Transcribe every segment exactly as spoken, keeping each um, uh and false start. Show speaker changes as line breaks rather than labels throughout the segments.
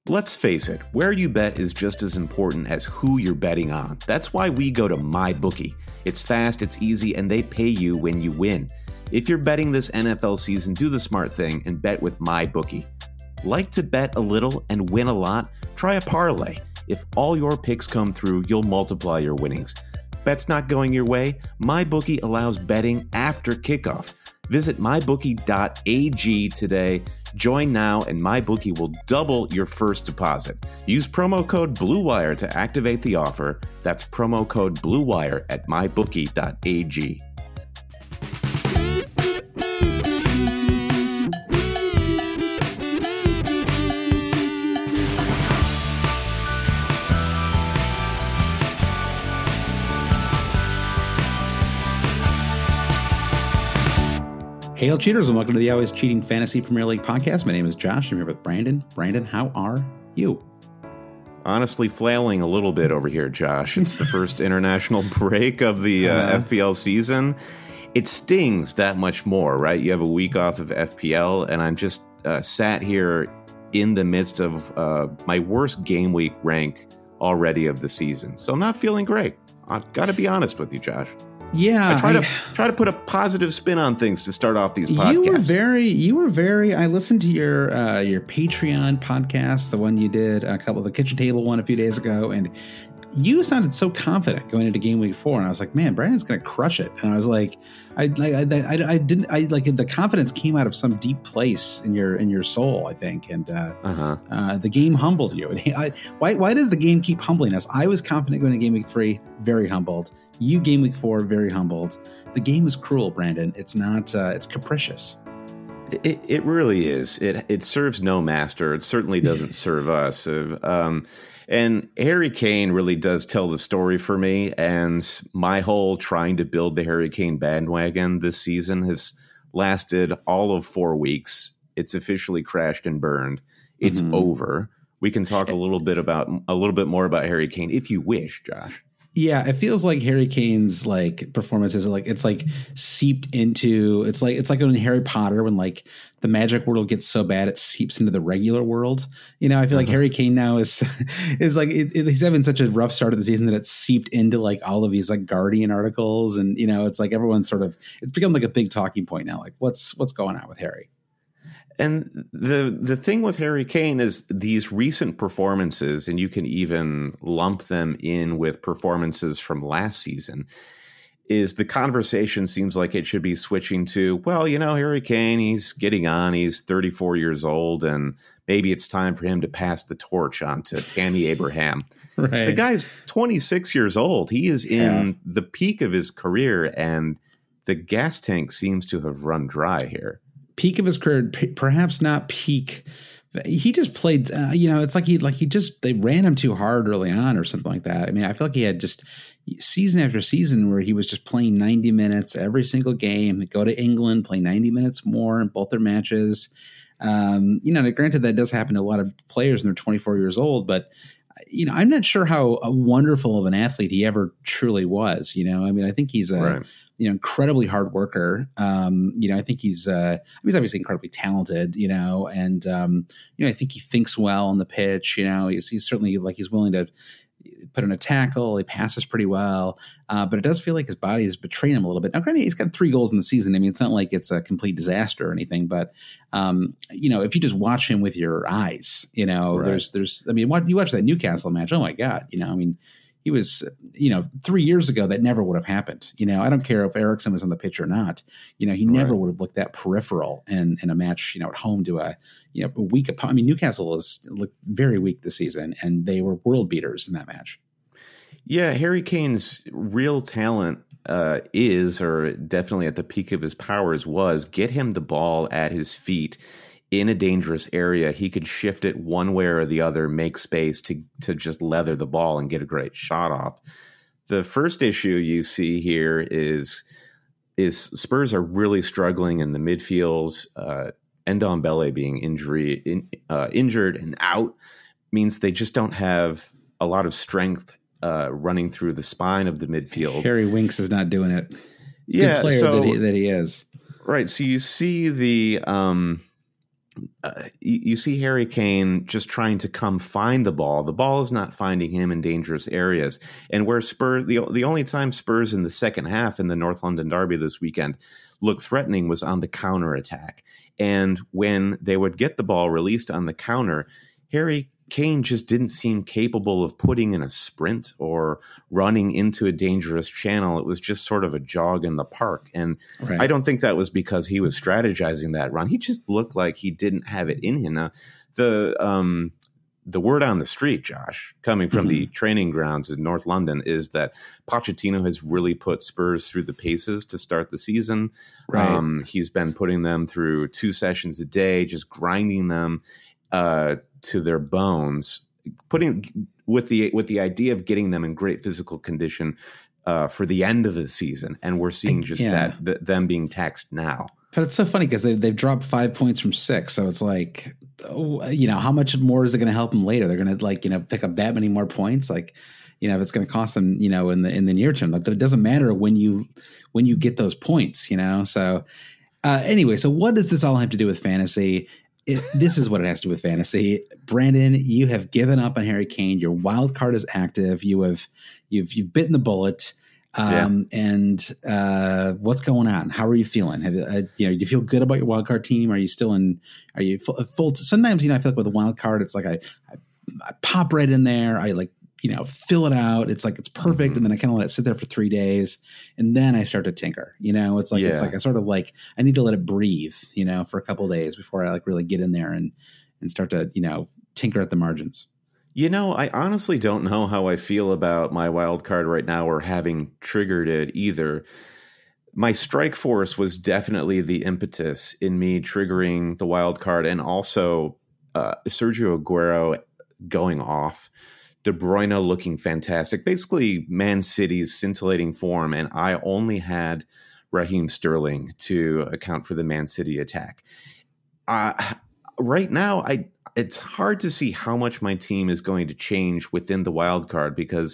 Let's face it, where you bet is just as important as who you're betting on. That's why we go to MyBookie. It's fast, it's easy, and they pay you when you win. If you're betting this N F L season, do the smart thing and bet with MyBookie. Like to bet a little and win a lot? Try a parlay. If all your picks come through, you'll multiply your winnings. Bet's not going your way? MyBookie allows betting after kickoff. Visit my bookie dot a g today. Join now and MyBookie will double your first deposit. Use promo code BlueWire to activate the offer. That's promo code BlueWire at my bookie dot a g.
Hail cheaters and welcome to the Always Cheating Fantasy Premier League podcast. My name is Josh. I'm here with Brandon. Brandon, how are you?
Honestly, flailing a little bit over here, Josh. It's the first international break of the uh, uh, F P L season. It stings that much more, right? You have a week off of F P L, and I'm just uh, sat here in the midst of uh, my worst game week rank already of the season. So I'm not feeling great. I've got to be honest with you, Josh.
Yeah,
I try
I,
to try to put a positive spin on things to start off these podcasts.
You were very, you were very. I listened to your uh, your Patreon podcast, the one you did a couple of the kitchen table one a few days ago, and you sounded so confident going into game week four. And I was like, man, Brandon's going to crush it. And I was like, I like, I, I, I didn't, I like the confidence came out of some deep place in your in your soul, I think. And uh, uh-huh. uh, the game humbled you. And I, why why does the game keep humbling us? I was confident going into game week three, very humbled. You game week four, very humbled. The game is cruel, Brandon. It's not. Uh, it's capricious.
It it really is. It it serves no master. It certainly doesn't serve us. Um, and Harry Kane really does tell the story for me. And my whole trying to build the Harry Kane bandwagon this season has lasted all of four weeks. It's officially crashed and burned. It's mm-hmm. over. We can talk a little bit about a little bit more about Harry Kane if you wish, Josh.
Yeah, it feels like Harry Kane's like performances are like it's like seeped into it's like it's like in Harry Potter when like the magic world gets so bad it seeps into the regular world. You know, I feel like uh-huh. Harry Kane now is is like it, it, he's having such a rough start of the season that it's seeped into like all of these like Guardian articles, and you know, it's like everyone's sort of it's become like a big talking point now. Like what's what's going on with Harry?
And the the thing with Harry Kane is these recent performances, and you can even lump them in with performances from last season, is the conversation seems like it should be switching to, well, you know, Harry Kane, he's getting on, he's thirty-four years old, and maybe it's time for him to pass the torch on to Tammy Abraham.
Right.
The guy's twenty-six years old. He is in yeah. the peak of his career, and the gas tank seems to have run dry here.
Peak of his career, p- perhaps not peak. He just played, uh, you know, it's like he like he just they ran him too hard early on or something like that. I mean, I feel like he had just season after season where he was just playing ninety minutes every single game. Go to England, play ninety minutes more in both their matches. Um, you know, granted, that does happen to a lot of players when they're twenty-four years old, but you know, I'm not sure how wonderful of an athlete he ever truly was. You know, I mean, I think he's a right. you know incredibly hard worker. Um, you know, I think he's uh, he's obviously incredibly talented. You know, and um, you know, I think he thinks well on the pitch. You know, he's he's certainly like he's willing to put in a tackle. He passes pretty well, uh, but it does feel like his body is betraying him a little bit. Now, granted, he's got three goals in the season. I mean, it's not like it's a complete disaster or anything, but um, you know, if you just watch him with your eyes, you know, right. there's, there's, I mean, what you watch that Newcastle match. Oh my God. You know, I mean, he was, you know, three years ago that never would have happened. You know, I don't care if Eriksen was on the pitch or not. You know, he right. never would have looked that peripheral in, in a match, you know, at home to a, you know, a weak opponent. I mean, Newcastle has looked very weak this season, and they were world beaters in that match.
Yeah, Harry Kane's real talent uh, is, or definitely at the peak of his powers was, get him the ball at his feet in a dangerous area. He could shift it one way or the other, make space to to just leather the ball and get a great shot off. The first issue you see here is is Spurs are really struggling in the midfield. Uh, Ndombele being injury in, uh, injured and out means they just don't have a lot of strength uh, running through the spine of the midfield.
Harry Winks is not doing it.
Yeah,
Good player
so,
that he, that he is.
Right. So you see the um, uh, you, you see Harry Kane just trying to come find the ball. The ball is not finding him in dangerous areas. And where Spurs, the, the only time Spurs in the second half in the North London derby this weekend looked threatening was on the counter attack. And when they would get the ball released on the counter, Harry Kane just didn't seem capable of putting in a sprint or running into a dangerous channel. It was just sort of a jog in the park. And right. I don't think that was because he was strategizing that run. He just looked like he didn't have it in him. Now, the um, the word on the street, Josh, coming from mm-hmm. the training grounds in North London, is that Pochettino has really put Spurs through the paces to start the season.
Right.
Um, he's been putting them through two sessions a day, just grinding them uh, to their bones, putting with the with the idea of getting them in great physical condition uh, for the end of the season. And we're seeing just yeah. that, th- them being taxed now.
But it's so funny because they, they've dropped five points from six. So it's like, you know, how much more is it going to help them later? They're going to like, you know, pick up that many more points. Like, you know, if it's going to cost them, you know, in the, in the near term, like it doesn't matter when you, when you get those points, you know? So uh, anyway, so what does this all have to do with fantasy? It, this is what it has to do with fantasy. Brandon, you have given up on Harry Kane. Your wild card is active. You have, you've, you've bitten the bullet. Um, yeah. and, uh, what's going on? How are you feeling? Have uh, you know, do you feel good about your wild card team? Are you still in, are you full, full to, sometimes, you know, I feel like with a wild card, it's like, I, I, I pop right in there. I like, you know, fill it out. It's like, it's perfect. Mm-hmm. And then I kind of let it sit there for three days and then I start to tinker, you know, it's like, yeah. it's like, I sort of like, I need to let it breathe, you know, for a couple of days before I like really get in there and, and start to, you know, tinker at the margins.
You know, I honestly don't know how I feel about my wild card right now or having triggered it either. My strike force was definitely the impetus in me triggering the wild card, and also uh, Sergio Aguero going off, De Bruyne looking fantastic, basically Man City's scintillating form, and I only had Raheem Sterling to account for the Man City attack. Uh, right now, I... It's hard to see how much my team is going to change within the wild card because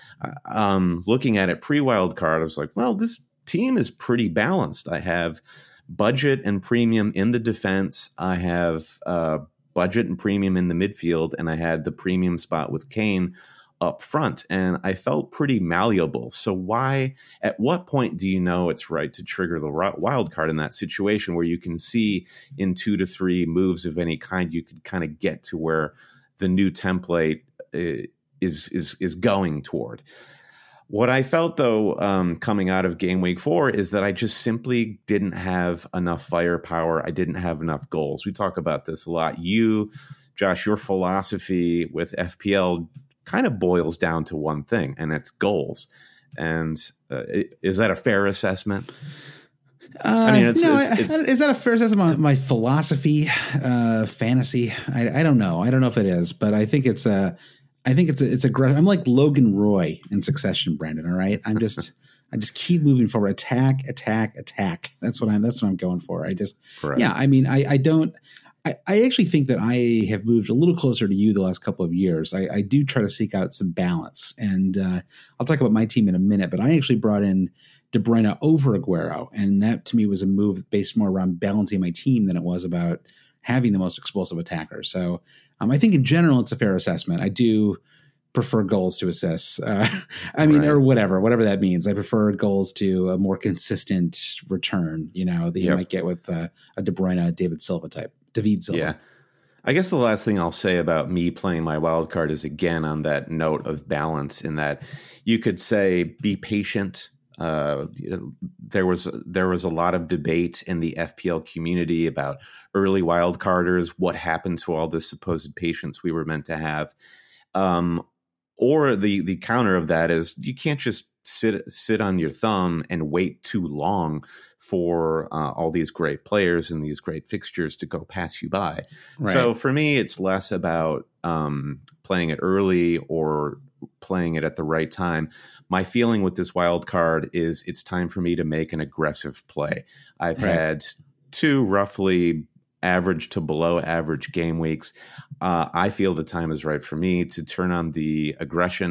um, looking at it pre-wild card, I was like, well, this team is pretty balanced. I have budget and premium in the defense. I have uh, budget and premium in the midfield, and I had the premium spot with Kane up front, and I felt pretty malleable. So why, at what point do you know it's right to trigger the wild card in that situation where you can see in two to three moves of any kind, you could kind of get to where the new template is, is, is going toward? What I felt, though, um, coming out of game week four is that I just simply didn't have enough firepower. I didn't have enough goals. We talk about this a lot. You, Josh, your philosophy with F P L kind of boils down to one thing, and it's goals. And uh, is that a fair assessment?
Uh, I mean, it's, no, it's, it's, is that a fair assessment? My, my philosophy, uh, fantasy. I, I don't know. I don't know if it is, but I think it's a, I think it's a, it's a great, I'm like Logan Roy in Succession, Brandon. All right. I'm just, I just keep moving forward. Attack, attack, attack. That's what I'm, that's what I'm going for. I just, Correct. yeah, I mean, I, I don't, I, I actually think that I have moved a little closer to you the last couple of years. I, I do try to seek out some balance, and uh, I'll talk about my team in a minute, but I actually brought in De Bruyne over Aguero, and that to me was a move based more around balancing my team than it was about having the most explosive attacker. So um, I think in general, it's a fair assessment. I do prefer goals to assists. Uh, I mean, right. or whatever, whatever that means. I prefer goals to a more consistent return, you know, that you yep. might get with uh, a De Bruyne, David Silva type. David Silva. Yeah.
I guess the last thing I'll say about me playing my wild card is, again, on that note of balance, in that you could say be patient. Uh, there was there was a lot of debate in the F P L community about early wild carders, what happened to all this supposed patience we were meant to have. Um, or the the counter of that is you can't just sit sit on your thumb and wait too long for uh, all these great players and these great fixtures to go pass you by. Right. So for me, it's less about um, playing it early or playing it at the right time. My feeling with this wild card is it's time for me to make an aggressive play. I've right. had two roughly average to below average game weeks. Uh, I feel the time is right for me to turn on the aggression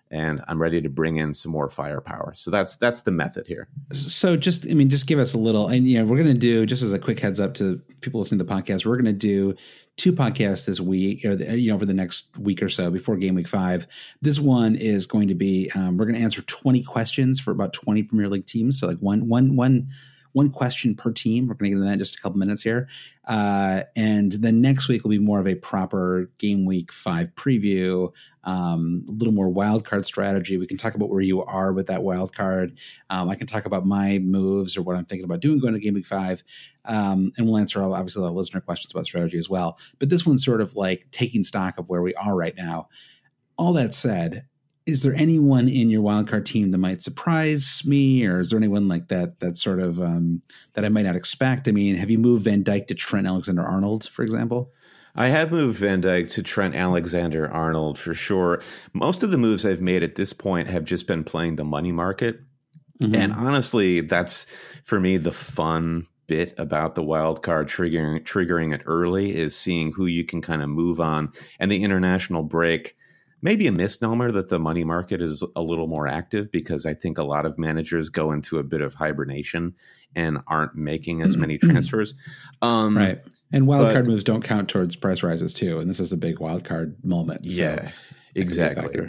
and I'm ready to bring in some more firepower. So that's that's the method here.
So just, I mean, just give us a little, and you know, we're going to do, just as a quick heads up to people listening to the podcast, we're going to do two podcasts this week, or the, you know, over the next week or so before game week five. This one is going to be, um, we're going to answer twenty questions for about twenty Premier League teams. So like one, one, one, one question per team. We're going to get into that in just a couple minutes here. Uh, and then next week will be more of a proper game week five preview, um, a little more wild card strategy. We can talk about where you are with that wild card. Um, I can talk about my moves or what I'm thinking about doing going to game week five. Um, and we'll answer all, obviously, a lot of listener questions about strategy as well. But this one's sort of like taking stock of where we are right now. All that said, is there anyone in your wildcard team that might surprise me, or is there anyone like that that sort of um, that I might not expect? I mean, have you moved Van Dijk to Trent Alexander-Arnold, for example?
I have moved Van Dijk to Trent Alexander-Arnold for sure. Most of the moves I've made at this point have just been playing the money market. Mm-hmm. And honestly, that's, for me, the fun bit about the wild card triggering, triggering it early is seeing who you can kind of move on. And the international break, maybe a misnomer that the money market is a little more active, because I think a lot of managers go into a bit of hibernation and aren't making as many transfers. Um,
right. And wildcard moves don't count towards price rises too. And this is a big wildcard moment. So
yeah, exactly.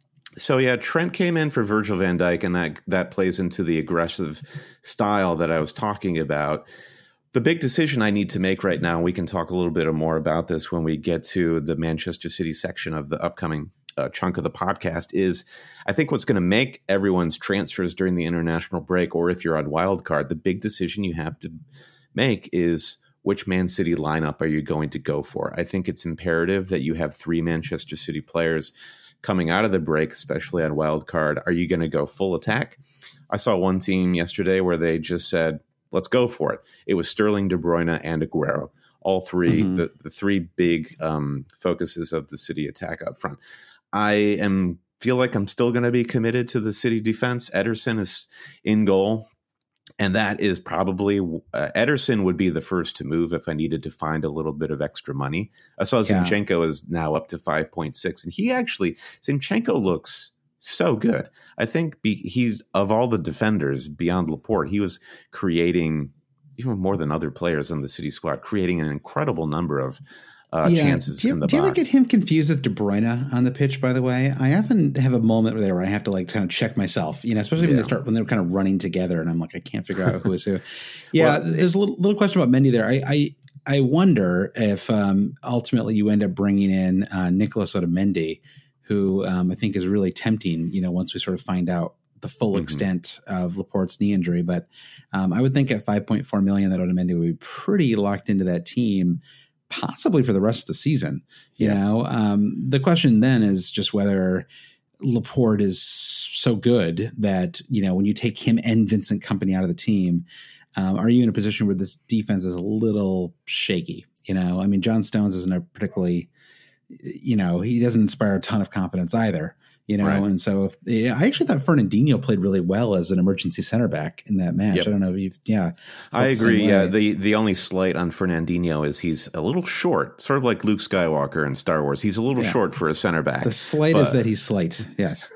So yeah, Trent came in for Virgil van Dijk, and that, that plays into the aggressive style that I was talking about. The big decision I need to make right now, and we can talk a little bit more about this when we get to the Manchester City section of the upcoming uh, chunk of the podcast, is I think what's going to make everyone's transfers during the international break, or if you're on wildcard, the big decision you have to make is which Man City lineup are you going to go for? I think it's imperative that you have three Manchester City players coming out of the break, especially on wildcard. Are you going to go full attack? I saw one team yesterday where they just said, let's go for it. It was Sterling, De Bruyne, and Aguero. All three, mm-hmm. the, the three big um, focuses of the City attack up front. I am feel like I'm still going to be committed to the City defense. Ederson is in goal, and that is probably uh, Ederson would be the first to move if I needed to find a little bit of extra money. I saw yeah. Zinchenko is now up to five point six, and he actually Zinchenko looks so good. I think be, he's of all the defenders beyond Laporte, he was creating even more than other players on the City squad, creating an incredible number of uh, yeah. chances
do you,
in the
do
box.
Do you ever get him confused with De Bruyne on the pitch, by the way? I often have a moment there where I have to like kind of check myself, you know, especially yeah. when they start, when they're kind of running together and I'm like, I can't figure out who is who. Yeah. well, there's a little, little question about Mendy there. I, I, I wonder if um, ultimately you end up bringing in uh, Nicolas Otamendi, who um, I think is really tempting, you know, once we sort of find out the full mm-hmm. extent of Laporte's knee injury. But um, I would think at five point four million that Otamendi would be pretty locked into that team, possibly for the rest of the season. You yeah. know, um, the question then is just whether Laporte is so good that, you know, when you take him and Vincent Kompany out of the team, um, are you in a position where this defense is a little shaky? You know, I mean, John Stones isn't a particularly, you know, he doesn't inspire a ton of confidence either, you know? Right. And so if, yeah, I actually thought Fernandinho played really well as an emergency center back in that match. Yep. I don't know if you've, yeah.
I agree. Yeah. The, the only slight on Fernandinho is he's a little short, sort of like Luke Skywalker in Star Wars. He's a little yeah. short for a center back.
The slight but, is that he's slight. Yes.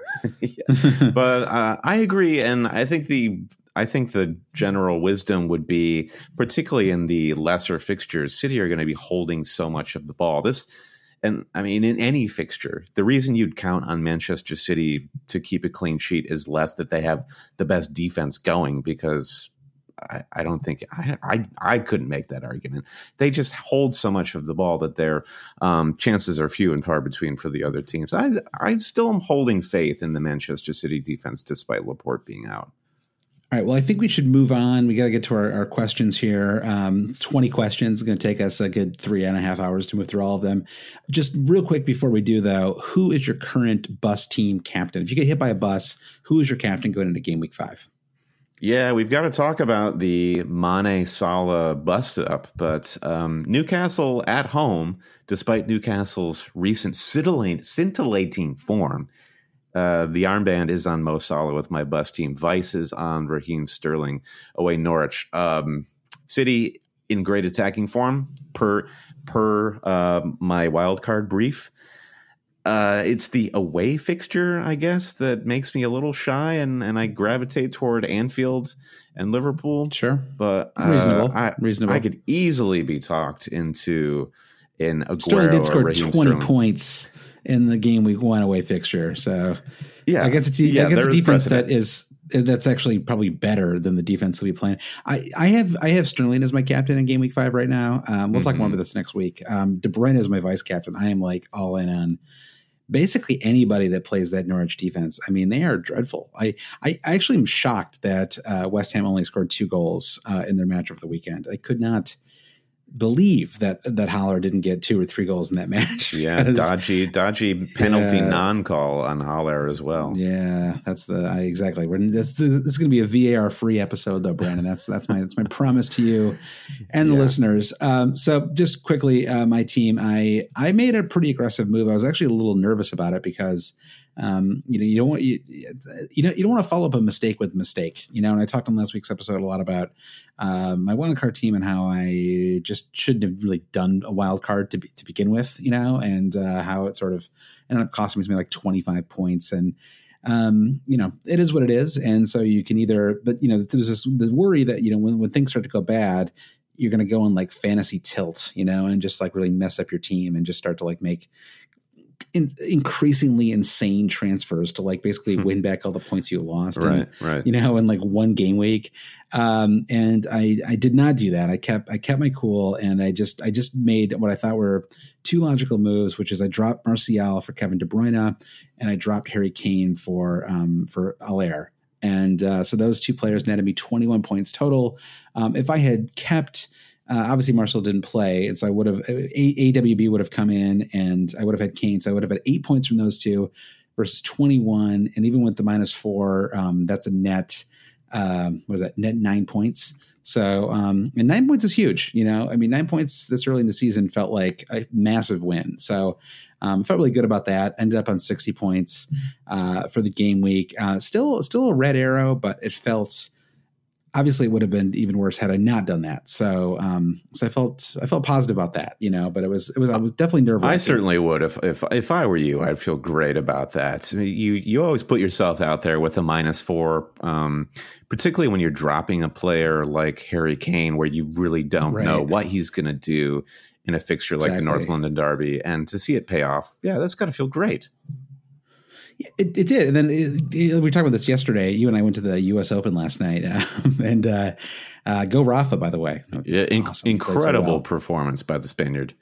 yeah. But uh, I agree. And I think the, I think the general wisdom would be, particularly in the lesser fixtures, City are going to be holding so much of the ball. This, And I mean, in any fixture, the reason you'd count on Manchester City to keep a clean sheet is less that they have the best defense going, because I, I don't think I, I I couldn't make that argument. They just hold so much of the ball that their um, chances are few and far between for the other teams. I I still am holding faith in the Manchester City defense despite Laporte being out.
All right. Well, I think we should move on. We got to get to our, our questions here. Um, twenty questions. It's going to take us a good three and a half hours to move through all of them. Just real quick before we do, though, who is your current bus team captain? If you get hit by a bus, who is your captain going into game week five?
Yeah, we've got to talk about the Mane Salah bust up, but um, Newcastle at home, despite Newcastle's recent scintillating, scintillating form, Uh, the armband is on Mo Salah with my bus team. Vice is on Raheem Sterling away Norwich. Um, City in great attacking form per per uh, my wildcard brief. Uh, it's the away fixture, I guess, that makes me a little shy, and, and I gravitate toward Anfield and Liverpool.
Sure,
but uh,
reasonable.
I,
reasonable.
I could easily be talked into in Aguero.
Sterling did score
twenty
Sterling. points in the game week one away fixture, so
yeah,
against a,
yeah,
against a defense
precedent.
that is that's actually probably better than the defense that we playing. I, I have I have Sterling as my captain in game week five right now. Um, we'll mm-hmm. talk more about this next week. Um, De Bruyne is my vice captain. I am like all in on basically anybody that plays that Norwich defense. I mean, they are dreadful. I, I actually am shocked that uh, West Ham only scored two goals uh, in their match over the weekend. I could not believe that that Haller didn't get two or three goals in that match.
Yeah, dodgy, dodgy penalty yeah, non-call on Haller as well.
Yeah, that's the I, exactly. We're, this, this is going to be a V A R free episode, though, Brandon. That's that's my that's my promise to you and the yeah. listeners. Um, so, just quickly, uh, my team, I I made a pretty aggressive move. I was actually a little nervous about it because. Um, you know, you don't want you, you know, you don't want to follow up a mistake with a mistake, you know, and I talked on last week's episode a lot about, um, my wild card team and how I just shouldn't have really done a wild card to be, to begin with, you know, and, uh, how it sort of ended up costing me like twenty-five points and, um, you know, it is what it is. And so you can either, but you know, there's this the worry that, you know, when, when things start to go bad, you're going to go on like fantasy tilt, you know, and just like really mess up your team and just start to like make, In, increasingly insane transfers to like basically win back all the points you lost,
right?
And,
right.
You know, in like one game week, um, and I I did not do that. I kept I kept my cool, and I just I just made what I thought were two logical moves, which is I dropped Martial for Kevin De Bruyne, and I dropped Harry Kane for um, for Haller, and uh, so those two players netted me twenty-one points total. Um, if I had kept Uh, obviously, Martial didn't play, and so I would have A W B would have come in, and I would have had Kane. So I would have had eight points from those two versus twenty-one, and even with the minus four, um, that's a net. Um, what is that? Net nine points. So um, and nine points is huge. You know, I mean, nine points this early in the season felt like a massive win. So um, felt really good about that. Ended up on sixty points uh, for the game week. Uh, still, still a red arrow, but it felt. Obviously, it would have been even worse had I not done that. So, um, so I felt I felt positive about that, you know. But it was it was I was definitely nervous.
I certainly would if if if I were you, I'd feel great about that. You you always put yourself out there with a minus four, um, particularly when you're dropping a player like Harry Kane, where you really don't right. know what he's going to do in a fixture like exactly. the North London Derby, and to see it pay off, yeah, that's got to feel great.
It, it did. And then it, it, we were talking about this yesterday. You and I went to the U S Open last night. Um, and uh, uh, go Rafa, by the way.
Yeah, in, awesome. Incredible so well. performance by the Spaniard.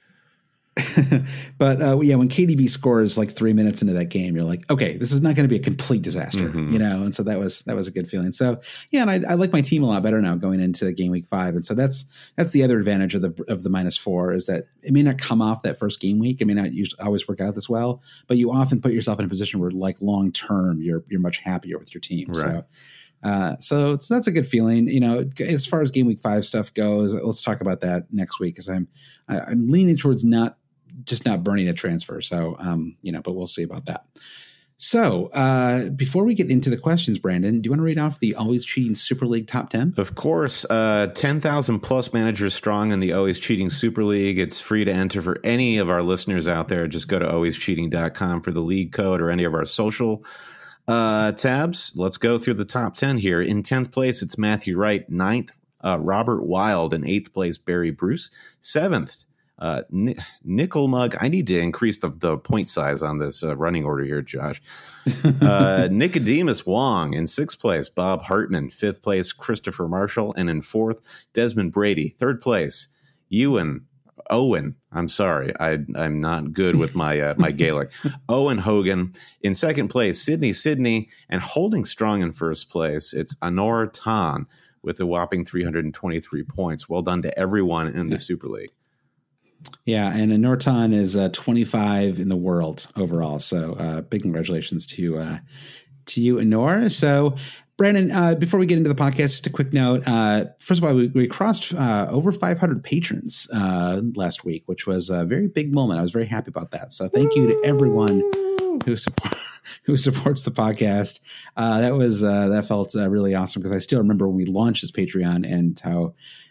But uh, yeah, when K D B scores like three minutes into that game, you're like, okay, this is not going to be a complete disaster, mm-hmm. you know? And so that was, that was a good feeling. So yeah. And I, I like my team a lot better now going into game week five. And so that's, that's the other advantage of the, of the minus four is that it may not come off that first game week. It may not usually always work out this well, but you often put yourself in a position where like long-term, you're, you're much happier with your team.
Right.
So, uh, so, so that's a good feeling, you know, as far as game week five stuff goes, let's talk about that next week. Cause I'm, I, I'm leaning towards not, just not burning a transfer. So, um, you know, but we'll see about that. So uh, before we get into the questions, Brandon, do you want to read off the Always Cheating Super League top ten?
Of course. Uh, ten thousand plus managers strong in the Always Cheating Super League. It's free to enter for any of our listeners out there. Just go to always cheating dot com for the league code or any of our social uh, tabs. Let's go through the top ten here. In tenth place, it's Matthew Wright. Ninth, uh, Robert Wild. In eighth place, Barry Bruce. Seventh, Uh, N- Nickel Mug. I need to increase the, the point size on this uh, running order here, Josh. Uh, Nicodemus Wong in sixth place. Bob Hartman. Fifth place, Christopher Marshall. And in fourth, Desmond Brady. Third place, Ewan Owen. I'm sorry. I, I'm not good with my uh, my Gaelic. Owen Hogan. In second place, Sydney Sydney. And holding strong in first place, it's Anor Tan with a whopping three hundred twenty-three points. Well done to everyone in the Super League.
Yeah, and Norton is uh, twenty-five in the world overall. So uh, big congratulations to uh, to you, Anor. So, Brandon, uh, before we get into the podcast, just a quick note. Uh, first of all, we, we crossed uh, over five hundred patrons uh, last week, which was a very big moment. I was very happy about that. So thank you to everyone who support, who supports the podcast. Uh, that was uh, that felt uh, really awesome because I still remember when we launched this Patreon and how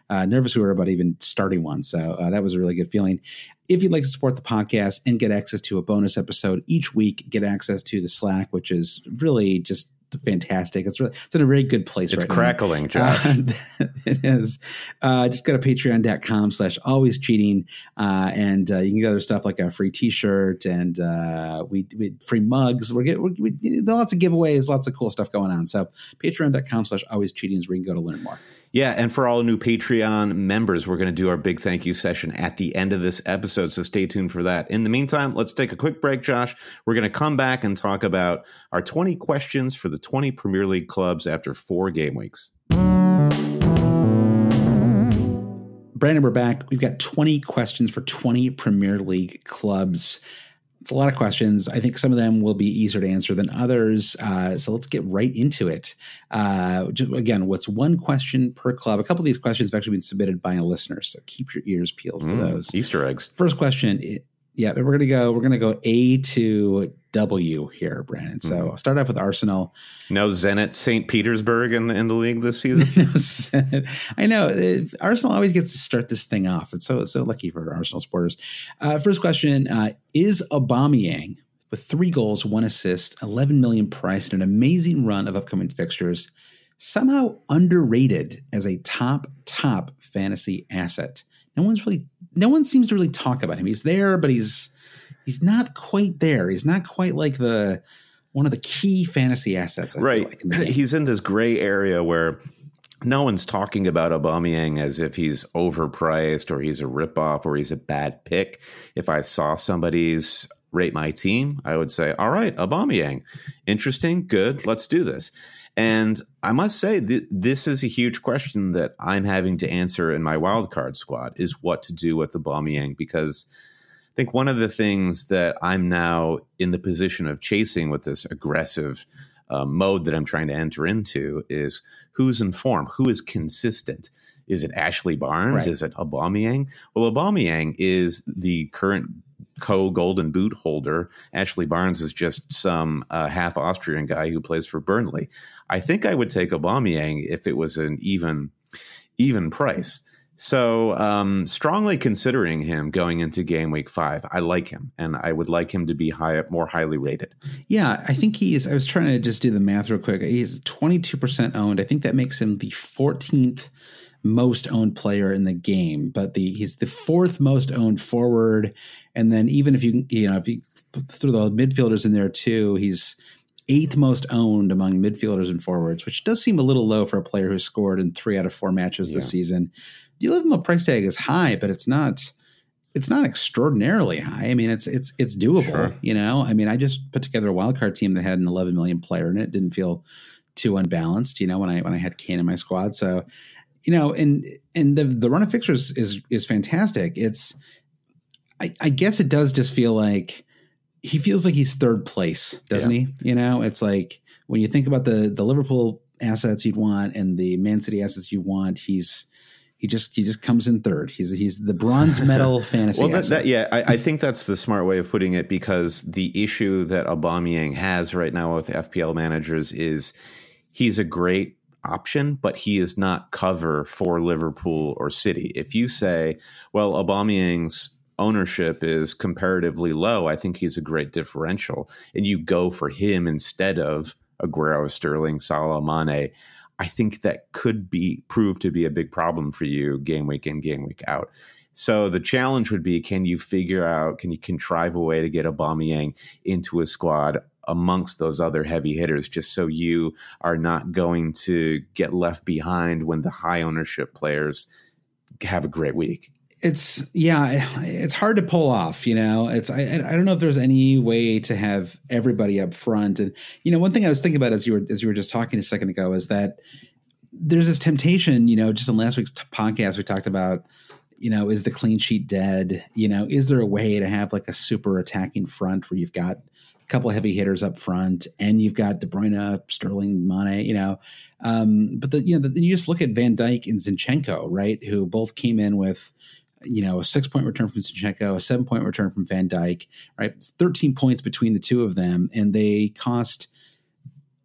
uh, nervous we were about even starting one. So uh, that was a really good feeling. If you'd like to support the podcast and get access to a bonus episode each week, get access to the Slack, which is really just fantastic. It's really, it's in a very good place
it's
right
crackling,
now.
Josh.
Uh, it is. Uh, just go to patreon.com slash always cheating. Uh, and uh, you can get other stuff like a free t-shirt and uh, we, we free mugs. We're getting we, we, lots of giveaways, lots of cool stuff going on. So patreon.com slash always cheating is where you can go to learn more.
Yeah, and for all new Patreon members, we're going to do our big thank you session at the end of this episode, so stay tuned for that. In the meantime, let's take a quick break, Josh. We're going to come back and talk about our twenty questions for the twenty Premier League clubs after four game weeks.
Brandon, we're back. We've got twenty questions for twenty Premier League clubs. It's a lot of questions. I think some of them will be easier to answer than others. Uh, so let's get right into it. Uh, just, again, what's one question per club? A couple of these questions have actually been submitted by a listener, so keep your ears peeled for mm, those.
Easter eggs.
First question. It, yeah, we're gonna go. We're gonna go A to W here, Brandon. So mm. I'll start off with Arsenal.
No Zenit Saint Petersburg in the in the league this season.
No Zenit. I know it, Arsenal always gets to start this thing off. It's so it's so lucky for Arsenal supporters. Uh, first question: uh, is Aubameyang, with three goals, one assist, eleven million price, and an amazing run of upcoming fixtures, somehow underrated as a top top fantasy asset? No one's really, no one seems to really talk about him. He's there, but he's he's not quite there. He's not quite like the one of the key fantasy assets. I
right.
Feel like in the game.
He's in this gray area where no one's talking about Aubameyang as if he's overpriced or he's a ripoff or he's a bad pick. If I saw somebody's rate my team, I would say, all right, Aubameyang, interesting, good, let's do this. And I must say that this is a huge question that I'm having to answer in my wildcard squad is what to do with Aubameyang, because I think one of the things that I'm now in the position of chasing with this aggressive uh, mode that I'm trying to enter into is who's in form, who is consistent. Is it Ashley Barnes? Right. Is it Aubameyang? Well, Aubameyang is the current co-Golden Boot holder. Ashley Barnes is just some uh, half Austrian guy who plays for Burnley. I think I would take Aubameyang if it was an even even price. So um, strongly considering him going into game week five. I like him, and I would like him to be high, more highly rated.
Yeah, I think he is. I was trying to just do the math real quick. He's twenty-two percent owned. I think that makes him the fourteenth most owned player in the game, but the he's the fourth most owned forward. And then even if you you know if you throw the midfielders in there too, he's eighth most owned among midfielders and forwards, which does seem a little low for a player who scored in three out of four matches yeah. this season. You give him a price tag is high, but it's not it's not extraordinarily high. I mean, it's it's it's doable. Sure. You know, I mean, I just put together a wildcard team that had an eleven million player in it. It didn't feel too unbalanced, you know, when I when I had Kane in my squad. So. You know, and and the the run of fixtures is is fantastic. It's, I, I guess it does just feel like he feels like he's third place, doesn't yeah. he? You know, it's like when you think about the the Liverpool assets you'd want and the Man City assets you want, he's he just he just comes in third. He's he's the bronze medal fantasy.
Well, that,
asset.
that, yeah, I, I think that's the smart way of putting it, because the issue that Aubameyang has right now with F P L managers is he's a great option, but he is not cover for Liverpool or City. If you say, well, Aubameyang's ownership is comparatively low, I think he's a great differential, and you go for him instead of Aguero, Sterling, Salah, Mane, I think that could be proved to be a big problem for you game week in, game week out. So the challenge would be, can you figure out, can you contrive a way to get Aubameyang into a squad amongst those other heavy hitters, just so you are not going to get left behind when the high ownership players have a great week?
It's yeah, it's hard to pull off, you know, it's, I, I don't know if there's any way to have everybody up front. And, you know, one thing I was thinking about as you were, as you were just talking a second ago is that there's this temptation, you know, just in last week's t- podcast, we talked about, you know, is the clean sheet dead? You know, is there a way to have like a super attacking front where you've got couple of heavy hitters up front, and you've got De Bruyne, Sterling, Mane, you know, um, but the, you know, then you just look at Van Dijk and Zinchenko, right? Who both came in with, you know, a six point return from Zinchenko, a seven point return from Van Dijk, right? It's thirteen points between the two of them, and they cost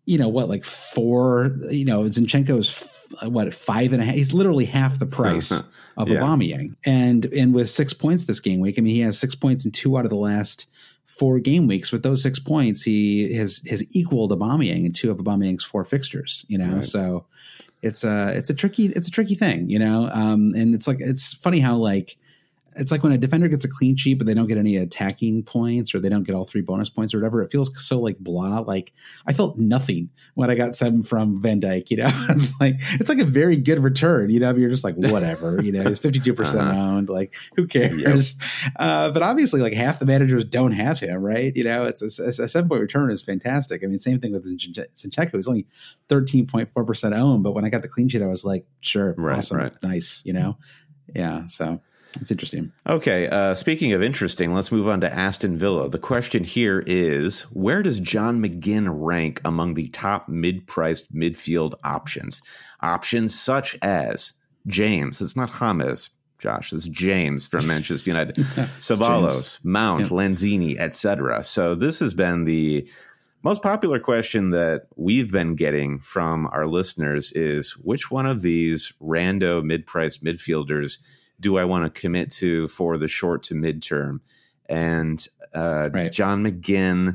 you know, what, like four, you know, Zinchenko is f- what, five and a half. He's literally half the price of yeah. Aubameyang. And, and with six points this game week, I mean, he has six points in two out of the last four game weeks. With those six points, he has, has equaled Aubameyang in two of Aubameyang's four fixtures, you know? Right. So it's a, it's a tricky, it's a tricky thing, you know? Um, and it's like, it's funny how like, it's like when a defender gets a clean sheet, but they don't get any attacking points or they don't get all three bonus points or whatever. It feels so like blah. Like I felt nothing when I got seven from Van Dijk, you know, it's like, it's like a very good return, you know, you're just like, whatever, you know, he's fifty-two percent uh-huh. owned, like who cares? Yep. Uh, but obviously like half the managers don't have him, right? You know, it's a, a seven point return is fantastic. I mean, same thing with Zinchenko. He's only thirteen point four percent owned, but when I got the clean sheet, I was like, sure, right, awesome, right. nice, you know? Yeah. So it's interesting.
Okay. Uh, speaking of interesting, let's move on to Aston Villa. The question here is, where does John McGinn rank among the top mid-priced midfield options? Options such as James. It's not James, Josh. It's James from Manchester United. Ceballos, Mount, yep. Lanzini, et cetera. So this has been the most popular question that we've been getting from our listeners is, which one of these rando mid-priced midfielders do I want to commit to for the short to midterm? And uh, right. John McGinn,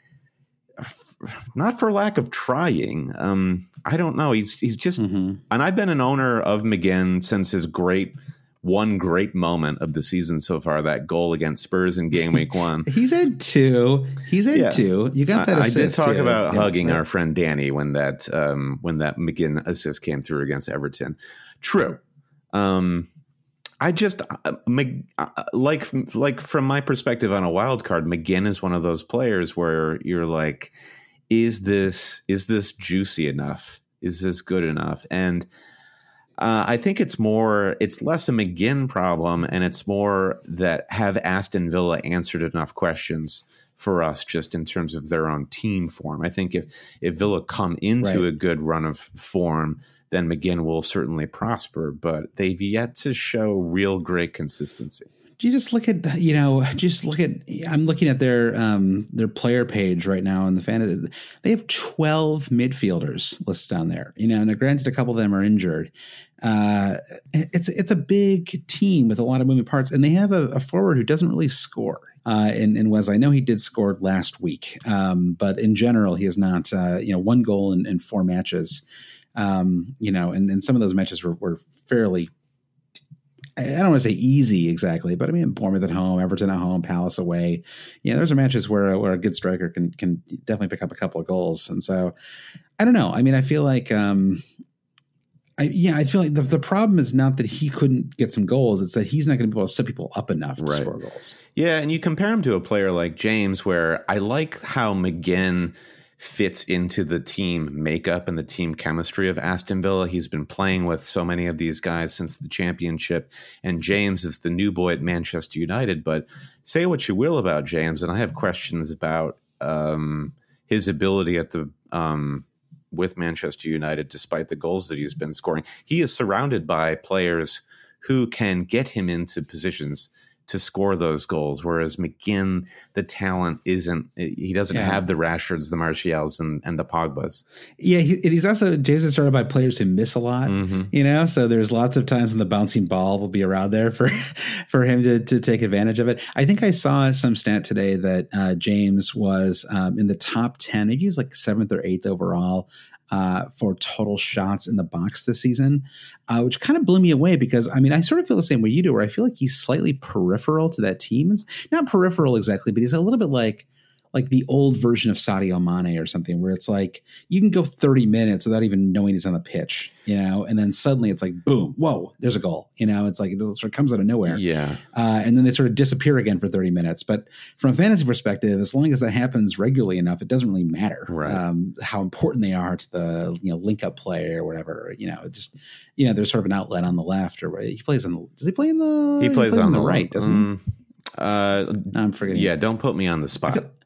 not for lack of trying. Um, I don't know. He's he's just, mm-hmm. and I've been an owner of McGinn since his great one great moment of the season so far, that goal against Spurs in game week one.
He's had two. He's had yes. two. You got that
I,
assist.
I did talk
too.
about
yeah,
hugging
yeah.
our friend Danny when that um, when that McGinn assist came through against Everton. True. Um, I just uh, like like from my perspective on a wild card, McGinn is one of those players where you're like, is this is this juicy enough? Is this good enough? And uh, I think it's more it's less a McGinn problem, and it's more that have Aston Villa answered enough questions for us just in terms of their own team form. I think if if Villa come into right. a good run of form, then McGinn will certainly prosper, but they've yet to show real great consistency.
Do you just look at, you know, just look at, I'm looking at their, um, their player page right now in the fan. They have twelve midfielders listed on there, you know, and granted a couple of them are injured. Uh, it's, it's a big team with a lot of moving parts, and they have a, a forward who doesn't really score. Uh, and, and Wes, I know he did score last week, um, but in general, he has not, uh, you know, one goal in, in four matches. Um, you know, and, and some of those matches were, were fairly, I don't want to say easy exactly, but I mean, Bournemouth at home, Everton at home, Palace away. Yeah, those are matches where where a good striker can can definitely pick up a couple of goals. And so, I don't know. I mean, I feel like, um, I yeah, I feel like the, the problem is not that he couldn't get some goals; it's that he's not going to be able to set people up enough to right. score goals.
Yeah, and you compare him to a player like James, where I like how McGinn fits into the team makeup and the team chemistry of Aston Villa. He's been playing with so many of these guys since the championship, and James is the new boy at Manchester United. But say what you will about James, and I have questions about um, his ability at the um, with Manchester United, despite the goals that he's been scoring. He is surrounded by players who can get him into positions to score those goals, whereas McGinn, the talent isn't. He doesn't yeah. have the Rashards, the Martials, and, and the Pogbas.
Yeah, he, he's also James is surrounded by players who miss a lot. Mm-hmm. You know, so there's lots of times when the bouncing ball will be around there for for him to to take advantage of it. I think I saw some stat today that uh, James was um, in the top ten. Maybe he was like seventh or eighth overall uh, for total shots in the box this season, uh, which kind of blew me away because, I mean, I sort of feel the same way you do, where I feel like he's slightly peripheral to that team. It's not peripheral exactly, but he's a little bit like like the old version of Sadio Mane or something, where it's like you can go thirty minutes without even knowing he's on the pitch, you know, and then suddenly it's like, boom, whoa, there's a goal. You know, it's like it sort of comes out of nowhere.
Yeah.
Uh, and then they sort of disappear again for thirty minutes. But from a fantasy perspective, as long as that happens regularly enough, it doesn't really matter
right.
um, how important they are to the, you know, link up play or whatever. You know, just, you know, there's sort of an outlet on the left or he plays on the, does he play in the,
he plays, he plays on,
on
the
right, doesn't
um,
he?
Uh,
no, I'm forgetting.
Yeah. Don't put me on the spot.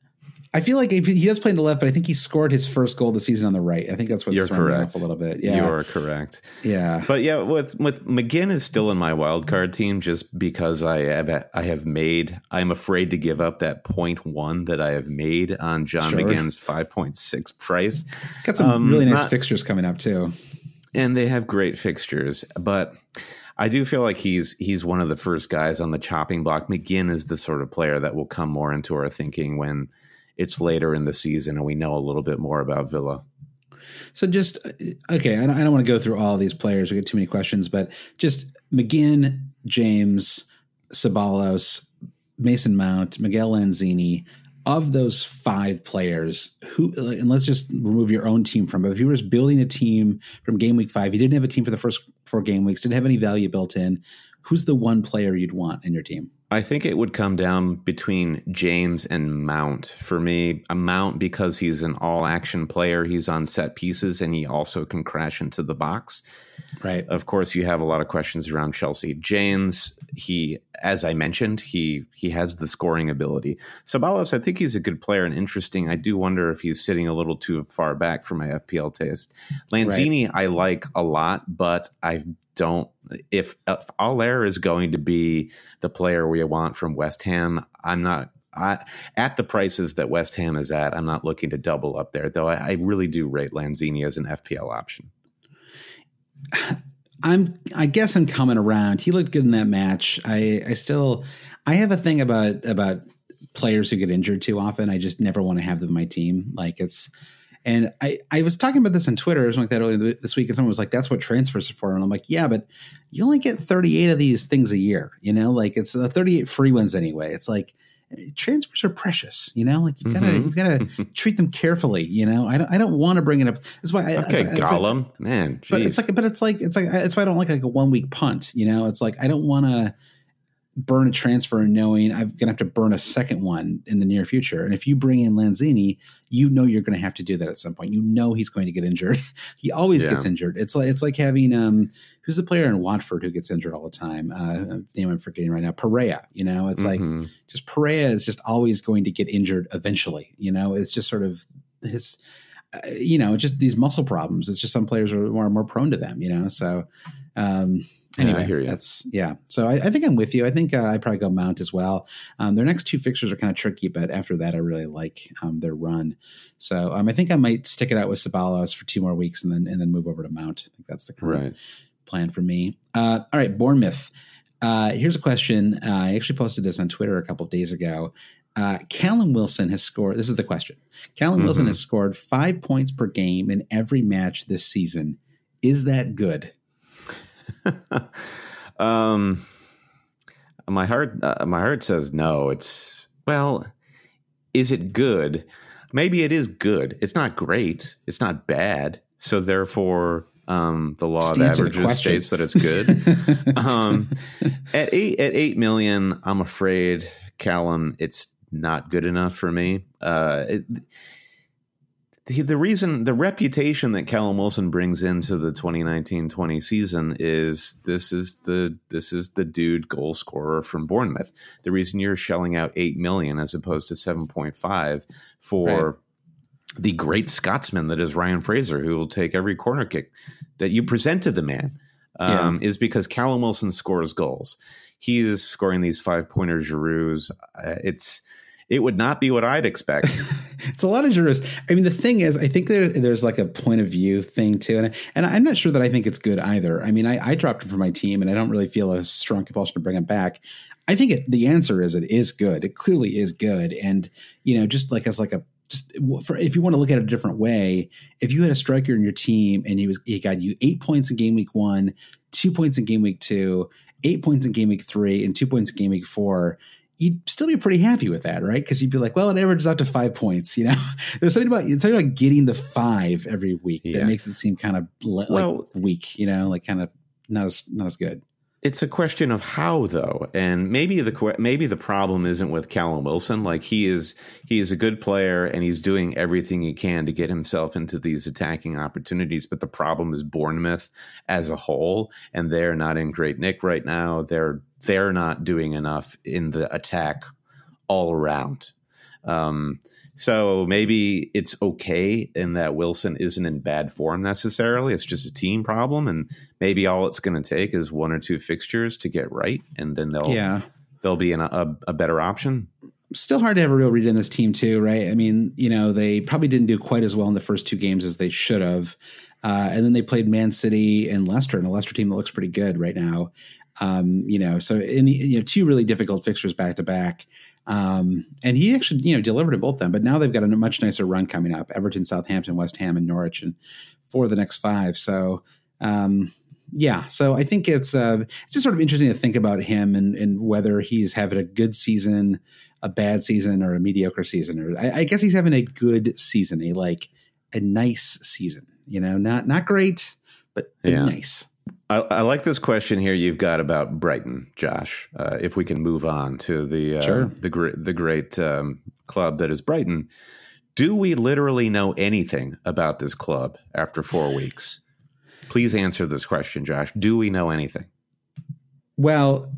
I feel like if he does play on the left, but I think he scored his first goal of the season on the right. I think that's what's
You're
throwing me
correct.
off a little bit. Yeah,
you're correct.
Yeah,
but yeah, with with McGinn is still in my wild card team just because I have I have made I'm afraid to give up that point one that I have made on John
Sure.
McGinn's five point six price.
Got some
Um,
really nice
not-
fixtures coming up too.
and they have great fixtures, but I do feel like he's he's one of the first guys on the chopping block. McGinn is the sort of player that will come more into our thinking when it's later in the season and we know a little bit more about Villa.
So just okay, I don't, I don't want to go through all of these players. We get too many questions, but just McGinn, James, Ceballos, Mason Mount, Miguel Lanzini. Of those five players, who and let's just remove your own team from it. If you were just building a team from game week five, you didn't have a team for the first four game weeks, didn't have any value built in. Who's the one player you'd want in your team?
I think it would come down between James and Mount. For me, a Mount because he's an all-action player. He's on set pieces, and he also can crash into the box.
Right.
Of course, you have a lot of questions around Chelsea. James, he, as I mentioned, he he has the scoring ability. Ceballos, I think he's a good player and interesting. I do wonder if he's sitting a little too far back for my F P L taste. Lanzini, right. I like a lot, but I don't. If, if Aller is going to be the player we want from West Ham, I'm not. I, at the prices that West Ham is at, I'm not looking to double up there, though I, I really do rate Lanzini as an F P L option.
I'm, I guess I'm coming around. He looked good in that match. I, I still, I have a thing about, about players who get injured too often. I just never want to have them on my team. Like it's, and I, I was talking about this on Twitter or something like that earlier this week. And someone was like, that's what transfers are for. And I'm like, yeah, but you only get thirty-eight of these things a year, you know, like it's the thirty-eight free ones anyway. It's like, transfers are precious, you know, like you gotta, mm-hmm. you've got to treat them carefully. You know, I don't, I don't want to bring it up. That's why. I,
okay.
it's,
Gollum,
like,
man, geez.
but it's like, but it's like, it's like, it's why I don't like like a one week punt, you know, it's like, I don't want to burn a transfer knowing I'm going to have to burn a second one in the near future. And if you bring in Lanzini, you know, you're going to have to do that at some point. You know, he's going to get injured. He always yeah. gets injured. It's like, it's like having, um, who's the player in Watford who gets injured all the time? Uh, name I'm forgetting right now. Pereira, you know, it's mm-hmm. like just Pereira is just always going to get injured eventually. You know, it's just sort of his, uh, you know, just these muscle problems. It's just some players are more, more prone to them, you know? So, um, Anyway,
yeah,
that's yeah. So I, I think I'm with you. I think uh, I probably go Mount as well. Um, their next two fixtures are kind of tricky, but after that, I really like um, their run. So um, I think I might stick it out with Ceballos for two more weeks and then and then move over to Mount. I think that's the current
right.
plan for me. Uh, all right, Bournemouth. Uh, here's a question. Uh, I actually posted this on Twitter a couple of days ago. Uh, Callum Wilson has scored. This is the question. Callum mm-hmm. Wilson has scored five points per game in every match this season. Is that good?
um, my heart, uh, my heart says no. It's well, is it good? Maybe it is good. It's not great. It's not bad. So therefore, um, the law of averages states that it's good. um, at eight at eight million, I'm afraid, Callum, it's not good enough for me. Uh, it, The, the reason, the reputation that Callum Wilson brings into the twenty nineteen twenty season is this is the this is the dude goal scorer from Bournemouth. The reason you're shelling out eight million as opposed to seven point five for right. the great Scotsman that is Ryan Fraser, who will take every corner kick that you present to the man, um, yeah. is because Callum Wilson scores goals. He is scoring these five pointer Giroux. Uh, it's. It would not be what I'd expect.
It's a lot of Giroux. I mean, the thing is, I think there, there's like a point of view thing too. And, and I'm not sure that I think it's good either. I mean, I, I dropped him from my team and I don't really feel a strong compulsion to bring him back. I think it, the answer is it is good. It clearly is good. And, you know, just like as like a, just for, if you want to look at it a different way, if you had a striker in your team and he was, he got you eight points in game week one, two points in game week two, eight points in game week three, and two points in game week four, you'd still be pretty happy with that, right? Because you'd be like, well, it averages out to five points. You know, there's something about something about getting the five every week yeah. that makes it seem kind of like well, weak. You know, like kind of not as not as good.
It's a question of how, though, and maybe the maybe the problem isn't with Callum Wilson. Like he is, he is a good player, and he's doing everything he can to get himself into these attacking opportunities. But the problem is Bournemouth as a whole, and they're not in great nick right now. They're they're not doing enough in the attack all around. Um, So maybe it's okay in that Wilson isn't in bad form necessarily. It's just a team problem, and maybe all it's going to take is one or two fixtures to get right, and then they'll
yeah.
they'll be in a, a, a better option.
Still hard to have a real read in this team too, right? I mean, you know, they probably didn't do quite as well in the first two games as they should have. Uh, and then they played Man City and Leicester, and a Leicester team that looks pretty good right now. Um, you know, so in the, you know, two really difficult fixtures back to back. Um, and he actually, you know, delivered in both of them, but now they've got a much nicer run coming up: Everton, Southampton, West Ham, and Norwich, and for the next five. So, um, yeah, so I think it's, uh, it's just sort of interesting to think about him and, and whether he's having a good season, a bad season, or a mediocre season. Or I, I guess he's having a good season, a like a nice season, you know, not, not great, but
yeah.
nice.
I, I like this question here you've got about Brighton, Josh. Uh, if we can move on to the uh,
sure.
the great the great um, club that is Brighton, do we literally know anything about this club after four weeks? Please answer this question, Josh. Do we know anything?
Well,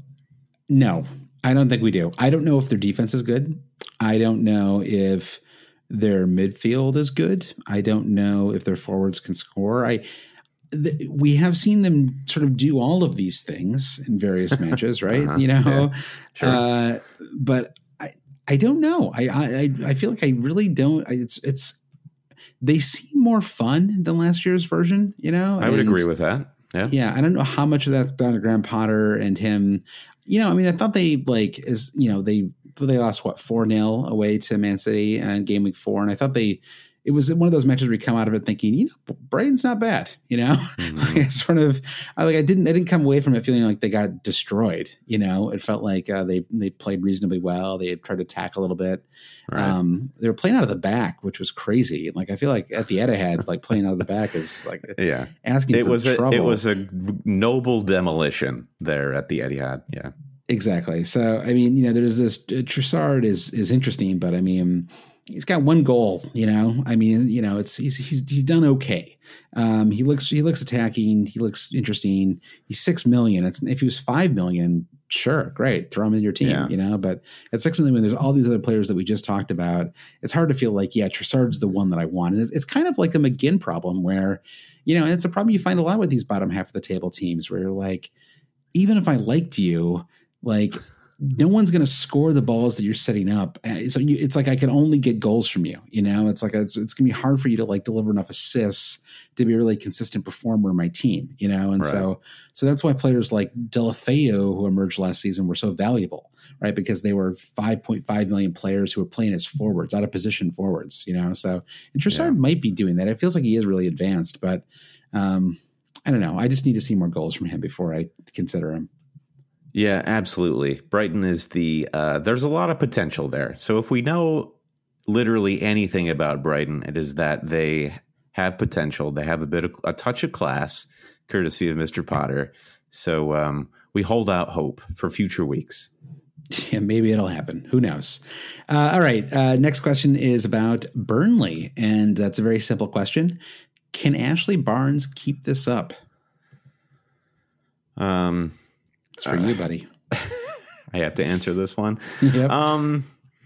no, I don't think we do. I don't know if their defense is good. I don't know if their midfield is good. I don't know if their forwards can score. I. The, we have seen them sort of do all of these things in various matches, right?
uh-huh.
You know,
yeah. Sure.
uh, but I, I don't know. I, I, I feel like I really don't. It's, it's, they seem more fun than last year's version, you know?
I would
and,
agree with that. Yeah.
Yeah. I don't know how much of that's down to Graham Potter and him, you know, I mean, I thought they like, is, you know, they, they lost what, four nil away to Man City in game week four. And I thought they, it was one of those matches where you come out of it thinking, you know, Brighton's not bad, you know, mm-hmm. It's sort of I like, I didn't, I didn't come away from it feeling like they got destroyed. You know, it felt like uh, they, they played reasonably well. They tried to tack a little bit. Right. Um, they were playing out of the back, which was crazy. Like, I feel like at the Etihad, like playing out of the back is like,
yeah,
asking
it
for
was
trouble.
A, it was a noble demolition there at the Etihad. Yeah,
exactly. So, I mean, you know, there's this uh, Trossard is, is interesting, but I mean, he's got one goal, you know. I mean, you know, it's he's he's, he's done okay. Um, he looks he looks attacking. He looks interesting. He's six million. It's if he was five million, sure, great, throw him in your team, yeah. you know. But at six million, when there's all these other players that we just talked about, it's hard to feel like yeah, Trossard's the one that I want. And it's, it's kind of like a McGinn problem where, you know, and it's a problem you find a lot with these bottom half of the table teams where you're like, even if I liked you, like. No one's going to score the balls that you're setting up. So you, it's like I can only get goals from you. You know, it's like it's, it's going to be hard for you to like deliver enough assists to be a really consistent performer in my team. You know, and right. so so that's why players like Deulofeu, who emerged last season, were so valuable, right? Because they were five point five million players who were playing as forwards, out of position forwards. You know, so and Trossard yeah. might be doing that. It feels like he is really advanced, but um, I don't know. I just need to see more goals from him before I consider him.
Yeah, absolutely. Brighton is the uh, there's a lot of potential there. So if we know literally anything about Brighton, it is that they have potential. They have a bit of a touch of class, courtesy of Mister Potter. So um, we hold out hope for future weeks.
Yeah, maybe it'll happen. Who knows? Uh, all right. Uh, next question is about Burnley, and that's a very simple question. Can Ashley Barnes keep this up?
Um.
It's for uh, you, buddy.
I have to answer this one.
Yep.
Um,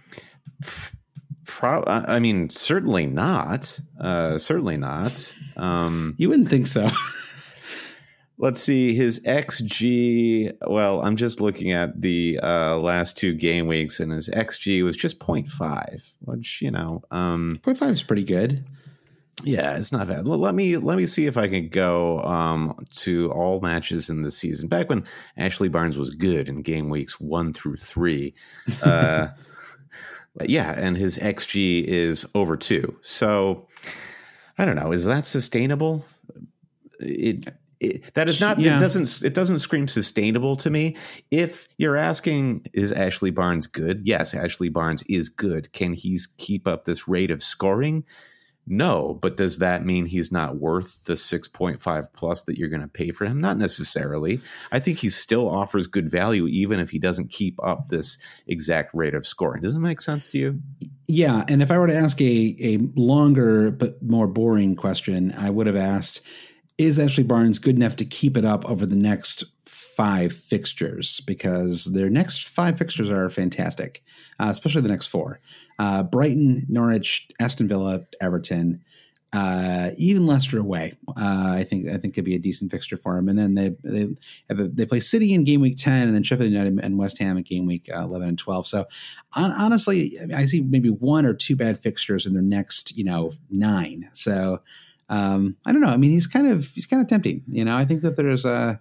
pro- I mean, certainly not. Uh, certainly not. Um,
you wouldn't think so.
Let's see. His X G. Well, I'm just looking at the uh, last two game weeks, and his X G was just zero point five, which, you know. Um,
zero point five is pretty good.
Yeah, it's not bad. Let me let me see if I can go um, to all matches in the season. Back when Ashley Barnes was good in game weeks one through three. Uh, yeah, and his X G is over two. So I don't know. Is that sustainable? It, it that is not. Yeah. It doesn't. It doesn't scream sustainable to me. If you're asking, is Ashley Barnes good? Yes, Ashley Barnes is good. Can he keep up this rate of scoring? No, but does that mean he's not worth the six point five plus that you're going to pay for him? Not necessarily. I think he still offers good value, even if he doesn't keep up this exact rate of scoring. Does it make sense to you?
Yeah. And if I were to ask a, a longer but more boring question, I would have asked, is Ashley Barnes good enough to keep it up over the next five fixtures because their next five fixtures are fantastic, uh, especially the next four. Uh, Brighton, Norwich, Aston Villa, Everton, uh, even Leicester away. Uh, I think I think could be a decent fixture for them. And then they they have a, they play City in game week ten, and then Sheffield United and West Ham in game week uh, eleven and twelve. So on, honestly, I see maybe one or two bad fixtures in their next you know nine. So um, I don't know. I mean, he's kind of he's kind of tempting. You know, I think that there's a.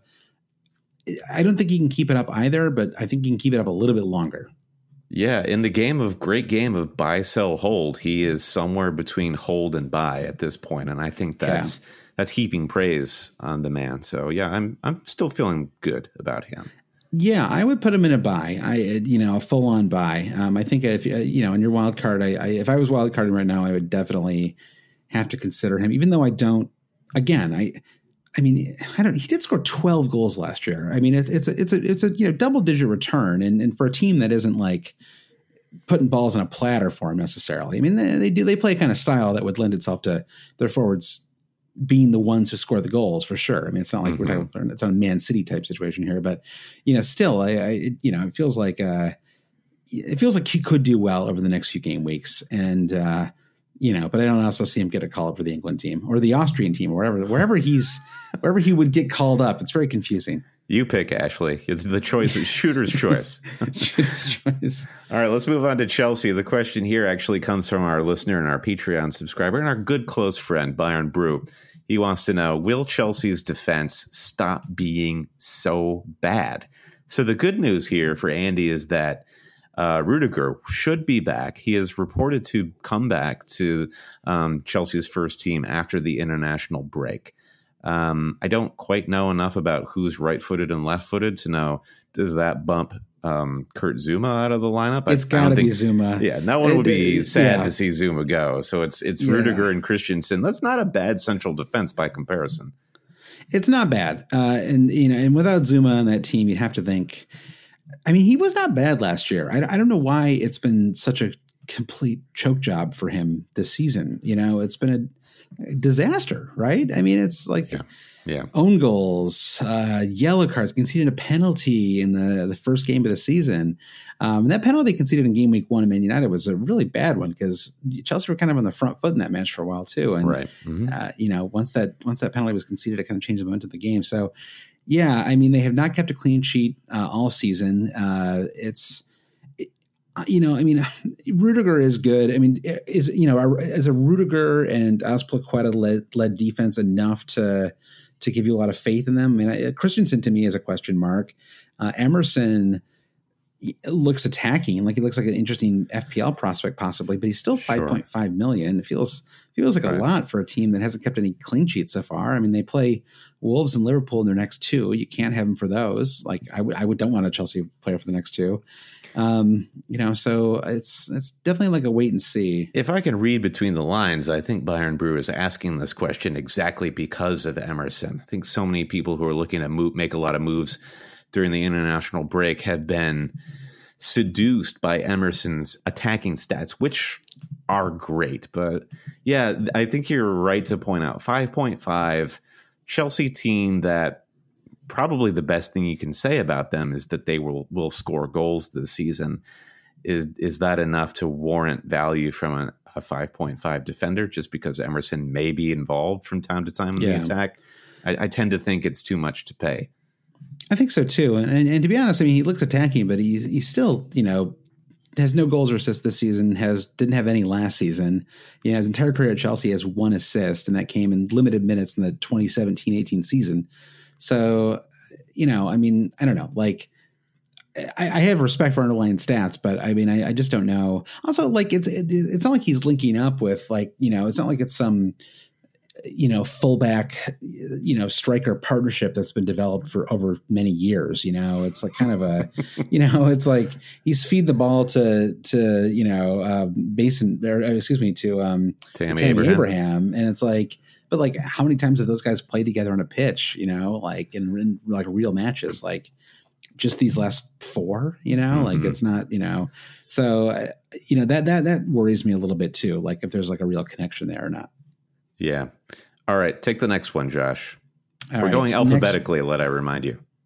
I don't think he can keep it up either, but I think he can keep it up a little bit longer.
Yeah, in the game of great game of buy, sell, hold, he is somewhere between hold and buy at this point, and I think that's yeah. that's heaping praise on the man. So yeah, I'm I'm still feeling good about him.
Yeah, I would put him in a buy. I you know a full on buy. Um, I think if you know in your wild card, I, I if I was wild carding right now, I would definitely have to consider him, even though I don't. Again, I. I mean, I don't. He did score twelve goals last year. I mean, it's it's a it's a it's a you know double digit return, and and for a team that isn't like putting balls on a platter for him necessarily. I mean, they, they do they play a kind of style that would lend itself to their forwards being the ones who score the goals for sure. I mean, it's not like mm-hmm. we're talking it's not a Man City type situation here, but you know, still, I, I it, you know, it feels like uh, it feels like he could do well over the next few game weeks, and. uh You know, but I don't also see him get a call up for the England team or the Austrian team or wherever, wherever he's, wherever he would get called up. It's very confusing.
You pick, Ashley. It's the choice is shooter's choice.
Shooter's choice.
All right, let's move on to Chelsea. The question here actually comes from our listener and our Patreon subscriber and our good close friend, Byron Brew. He wants to know, will Chelsea's defense stop being so bad? So the good news here for Andy is that Uh, Rudiger should be back. He is reported to come back to um, Chelsea's first team after the international break. Um, I don't quite know enough about who's right-footed and left-footed to know, does that bump um, Kurt Zouma out of the lineup?
It's got to be Zouma.
Yeah, no one would be
it,
sad
yeah.
to see Zouma go. So it's it's
yeah.
Rudiger and Christensen. That's not a bad central defense by comparison.
It's not bad. Uh, and, you know, and without Zouma on that team, you'd have to think – I mean, he was not bad last year. I, I don't know why it's been such a complete choke job for him this season. You know, it's been a disaster, right? I mean, it's like
yeah. Yeah.
own goals, uh, yellow cards, conceded a penalty in the, the first game of the season. Um, and that penalty conceded in game week one of Man United was a really bad one because Chelsea were kind of on the front foot in that match for a while too. And,
right. Mm-hmm.
uh, you know, once that once that penalty was conceded, it kind of changed the momentum of the game. So, yeah, I mean, they have not kept a clean sheet uh, all season. Uh, it's, it, you know, I mean, Rudiger is good. I mean, is, you know, is a Rudiger and Azpilicueta led, led defense enough to to give you a lot of faith in them? I mean, Christensen to me is a question mark. Uh, Emerson looks attacking, like he looks like an interesting F P L prospect possibly, but he's still five point five sure. million. It feels feels like right. a lot for a team that hasn't kept any clean sheets so far. I mean, they play Wolves and Liverpool in their next two. You can't have them for those. Like I would, I would don't want a Chelsea player for the next two. Um, you know, so it's it's definitely like a wait and see.
If I can read between the lines, I think Byron Brew is asking this question exactly because of Emerson. I think so many people who are looking to move, make a lot of moves during the international break have been seduced by Emerson's attacking stats, which are great. But yeah, I think you're right to point out five point five Chelsea team that probably the best thing you can say about them is that they will, will score goals this season. Is, is that enough to warrant value from a, a five point five defender just because Emerson may be involved from time to time in yeah. the attack? I, I tend to think it's too much to pay.
I think so too, and, and and to be honest, I mean, he looks attacking, but he's he's still, you know, has no goals or assists this season. Has didn't have any last season. You know, his entire career at Chelsea has one assist, and that came in limited minutes in the twenty seventeen eighteen season. So, you know, I mean, I don't know. Like, I, I have respect for underlying stats, but I mean, I, I just don't know. Also, like, it's it, it's not like he's linking up with, like, you know, it's not like it's some, you know, fullback, you know, striker partnership that's been developed for over many years. You know, it's like kind of a, you know, it's like he's feed the ball to, to, you know, uh, Mason, or excuse me, to um,
Tammy,
Tammy
Abraham.
Abraham. And it's like, but like, how many times have those guys played together on a pitch, you know, like in, in like real matches, like just these last four, you know, mm-hmm. like it's not, you know, so, uh, you know, that, that, that worries me a little bit too. Like if there's like a real connection there or not.
Yeah. All right. Take the next one, Josh.
All
We're
right,
going alphabetically,
next,
let I remind you.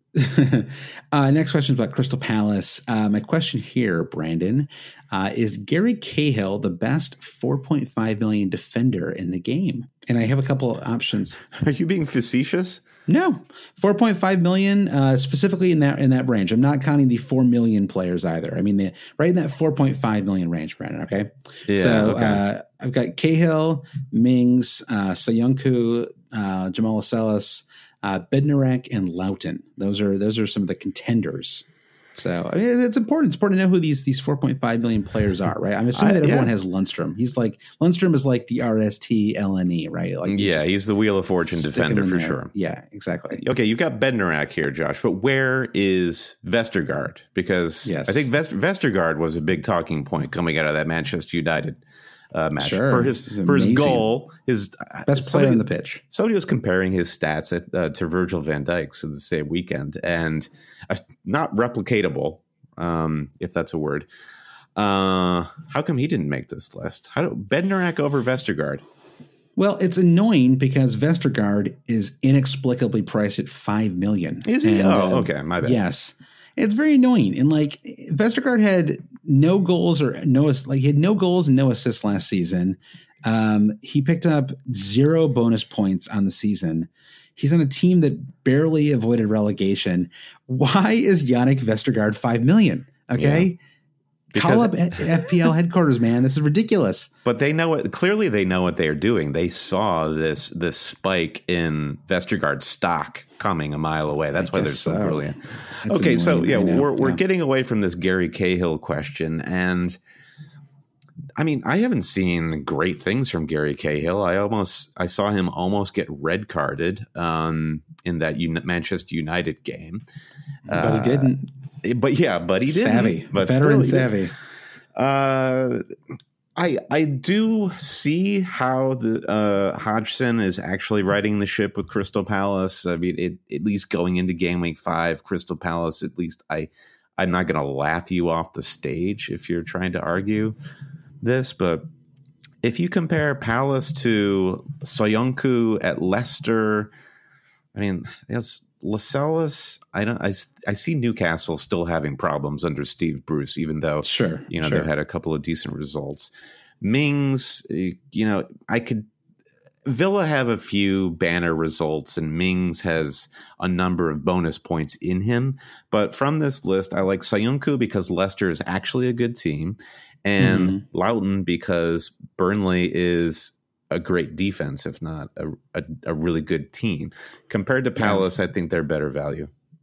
uh, next question is about Crystal Palace. Uh, my question here, Brandon, uh, is Gary Cahill the best four point five million defender in the game? And I have a couple of options.
Are you being facetious?
No, four point five million uh, specifically in that in that range. I'm not counting the four million players either. I mean, the, right in that four point five million range, Brandon. Okay.
Yeah,
so
okay.
Uh, I've got Cahill, Mings, uh, Soyuncu, uh, Jamal Lascelles, uh, Bednarek, and Loughton. Those are those are some of the contenders. So I mean, it's important. It's important to know who these these four point five million players are, right? I'm assuming I, that everyone yeah. has Lundstrom. He's like Lundstrom is like the R S T L N E, right? Like
yeah, he's the Wheel of Fortune defender for
there.
sure.
Yeah, exactly.
Okay, you've got Bednarek here, Josh, but where is Vestergaard? Because
yes.
I think Vest- Vestergaard was a big talking point coming out of that Manchester United uh, match
sure.
for his for his goal, his
best player on the pitch.
Somebody was comparing his stats at, uh, to Virgil van Dijk's in the same weekend, and uh, not replicatable. Um, if that's a word. Uh, how come he didn't make this list? How do Bednarek over Vestergaard?
Well, it's annoying because Vestergaard is inexplicably priced at five million.
Is he?
And,
oh,
uh,
okay. My bad.
Yes. It's very annoying. And like Vestergaard had no goals or no, like he had no goals and no assists last season. Um, he picked up zero bonus points on the season. He's on a team that barely avoided relegation. Why is Yannick Vestergaard five million? Okay. Yeah. Call up F P L headquarters, man. This is ridiculous.
But they know it. Clearly they know what they're doing. They saw this, this spike in Vestergaard stock coming a mile away. That's I why they're so, so brilliant. That's okay. So yeah, we're, we're yeah. getting away from this Gary Cahill question. And I mean, I haven't seen great things from Gary Cahill. I almost, I saw him almost get red carded um, in that Un- Manchester United game,
but uh, he didn't.
But yeah, but he didn't.
Savvy,
but
veteran
still,
savvy.
Uh, I I do see how the uh, Hodgson is actually riding the ship with Crystal Palace. I mean, it, at least going into game week five, Crystal Palace. At least I, I'm not going to laugh you off the stage if you're trying to argue this, but if you compare Palace to Soyuncu at Leicester, I mean, that's Lascelles. I don't. I, I see Newcastle still having problems under Steve Bruce, even though
sure,
you know
sure.
they've had a couple of decent results. Mings, you know, I could. Villa have a few banner results, and Mings has a number of bonus points in him. But from this list, I like Soyuncu because Leicester is actually a good team, and mm-hmm. Loughton because Burnley is a great defense, if not a, a, a really good team. Compared to Palace, yeah. I think they're better value.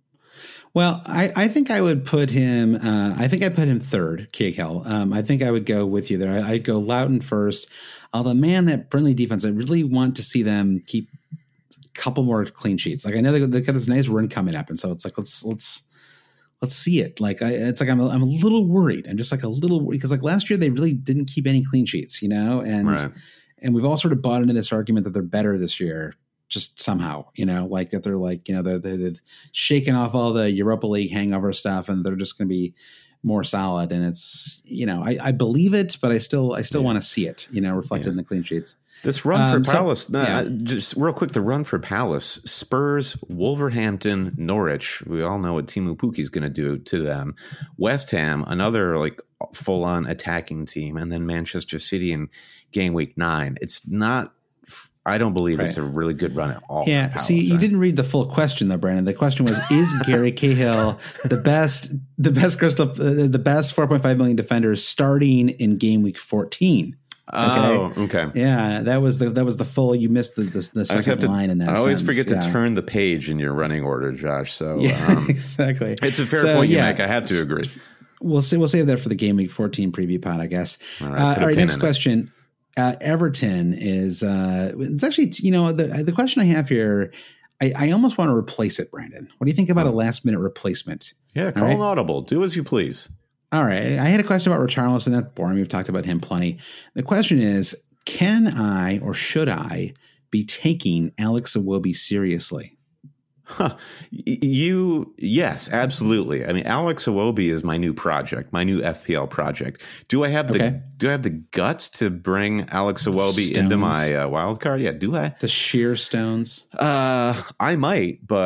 Well, I, I think I would put him. Uh, I think I put him third, Cahill. Um, I think I would go with you there. I, I'd go Loughton first. Although, man, that Burnley defense, I really want to see them keep a couple more clean sheets. Like I know they, they got this nice run coming up, and so it's like let's let's let's see it. Like I, it's like I'm a, I'm a little worried. I'm just like a little worried because like last year they really didn't keep any clean sheets, you know, and
right.
and we've all sort of bought into this argument that they're better this year. Just somehow, you know, like that they're like, you know, they're, they're, they're shaking off all the Europa League hangover stuff and they're just going to be more solid. And it's, you know, I, I believe it, but I still, I still yeah. want to see it, you know, reflected yeah. in the clean sheets.
This run um, for Palace,
so,
no,
yeah.
just real quick, the run for Palace, Spurs, Wolverhampton, Norwich. We all know what Timu Pukki is going to do to them. West Ham, another like full on attacking team. And then Manchester City in game week nine. It's not, I don't believe right. it's a really good run at all.
Yeah.
Palace,
see, you
right?
didn't read the full question though, Brandon. The question was, is Gary Cahill the best, the best Crystal, uh, the best four point five million defenders starting in game week fourteen?
Okay. Oh, okay.
Yeah. That was the, that was the full, you missed the, the, the second
to,
line in that.
I always
sentence.
forget
yeah.
to turn the page in your running order, Josh. So
yeah, um, exactly.
It's a fair
so,
point you
yeah,
make. I have to agree.
We'll see. We'll save that for the game week fourteen preview pod, I guess.
All right.
Uh, all right next question. Uh, Everton is uh, it's actually, you know, the the question I have here, I, I almost want to replace it, Brandon. What do you think about a last minute replacement?
Yeah, call right? an audible. Do as you please.
All right. I had a question about Richarlison. That's boring. We've talked about him plenty. The question is, can I or should I be taking Alex Iwobi seriously?
Huh. You, yes, absolutely. I mean, Alex Iwobi is my new project, my new F P L project. Do I have the okay. Do I have the guts to bring Alex Iwobi stones. into my uh, wild card? Yeah, do I?
The sheer stones.
Uh, I might, but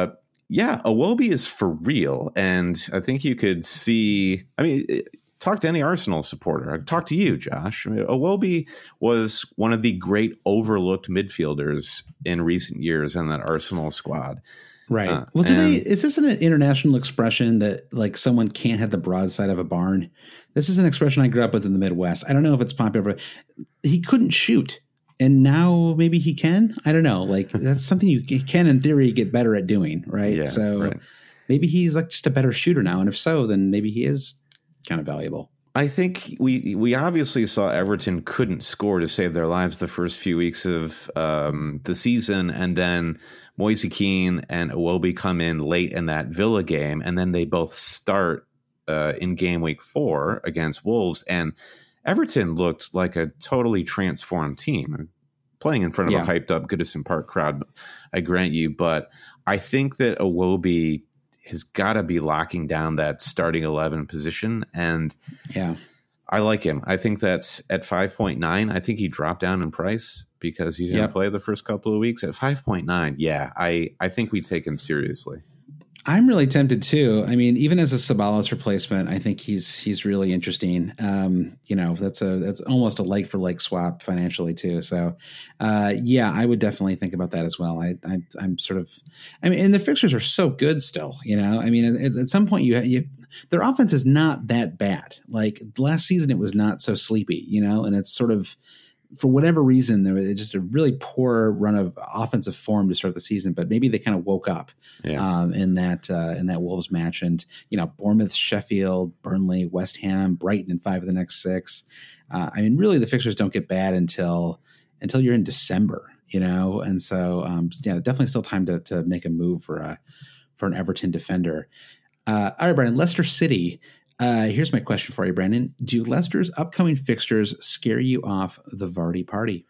yeah, Iwobi is for real. And I think you could see, I mean, talk to any Arsenal supporter. Talk to you, Josh. I mean, Iwobi was one of the great overlooked midfielders in recent years in that Arsenal squad.
Right.
Uh,
well, do
and,
they, is this an international expression that like someone can't have the broadside of a barn? This is an expression I grew up with in the Midwest. I don't know if it's popular. He couldn't shoot. And now maybe he can. I don't know. Like that's something you can, in theory, get better at doing. Right.
Yeah,
so
right.
maybe he's like just a better shooter now. And if so, then maybe he is kind of valuable.
I think we we obviously saw Everton couldn't score to save their lives the first few weeks of um, the season. And then Moise Kean and Iwobi come in late in that Villa game. And then they both start uh, in game week four against Wolves. And Everton looked like a totally transformed team, playing in front of
yeah.
a hyped up Goodison Park crowd, I grant you. But I think that Iwobi has got to be locking down that starting eleven position. And
yeah,
I like him. I think that's at five point nine. I think he dropped down in price because he didn't yep. play the first couple of weeks. At five point nine, yeah, I, I think we take him seriously.
I'm really tempted too. I mean, even as a Ceballos replacement, I think he's he's really interesting. Um, you know, that's a that's almost a like for like swap financially too. So, uh, yeah, I would definitely think about that as well. I, I I'm sort of, I mean, and the fixtures are so good still. You know, I mean, at, at some point you you their offense is not that bad. Like last season, it was not so sleepy. You know, and it's sort of. For whatever reason, there was just a really poor run of offensive form to start the season, but maybe they kind of woke up yeah. um, in that uh, in that Wolves match. And, you know, Bournemouth, Sheffield, Burnley, West Ham, Brighton, and five of the next six. Uh, I mean, really, the fixtures don't get bad until until you're in December, you know. And so, um, yeah, definitely still time to to make a move for a for an Everton defender. Uh, all right, Brandon, Leicester City. Uh, here's my question for you, Brandon. Do Leicester's upcoming fixtures scare you off the Vardy party?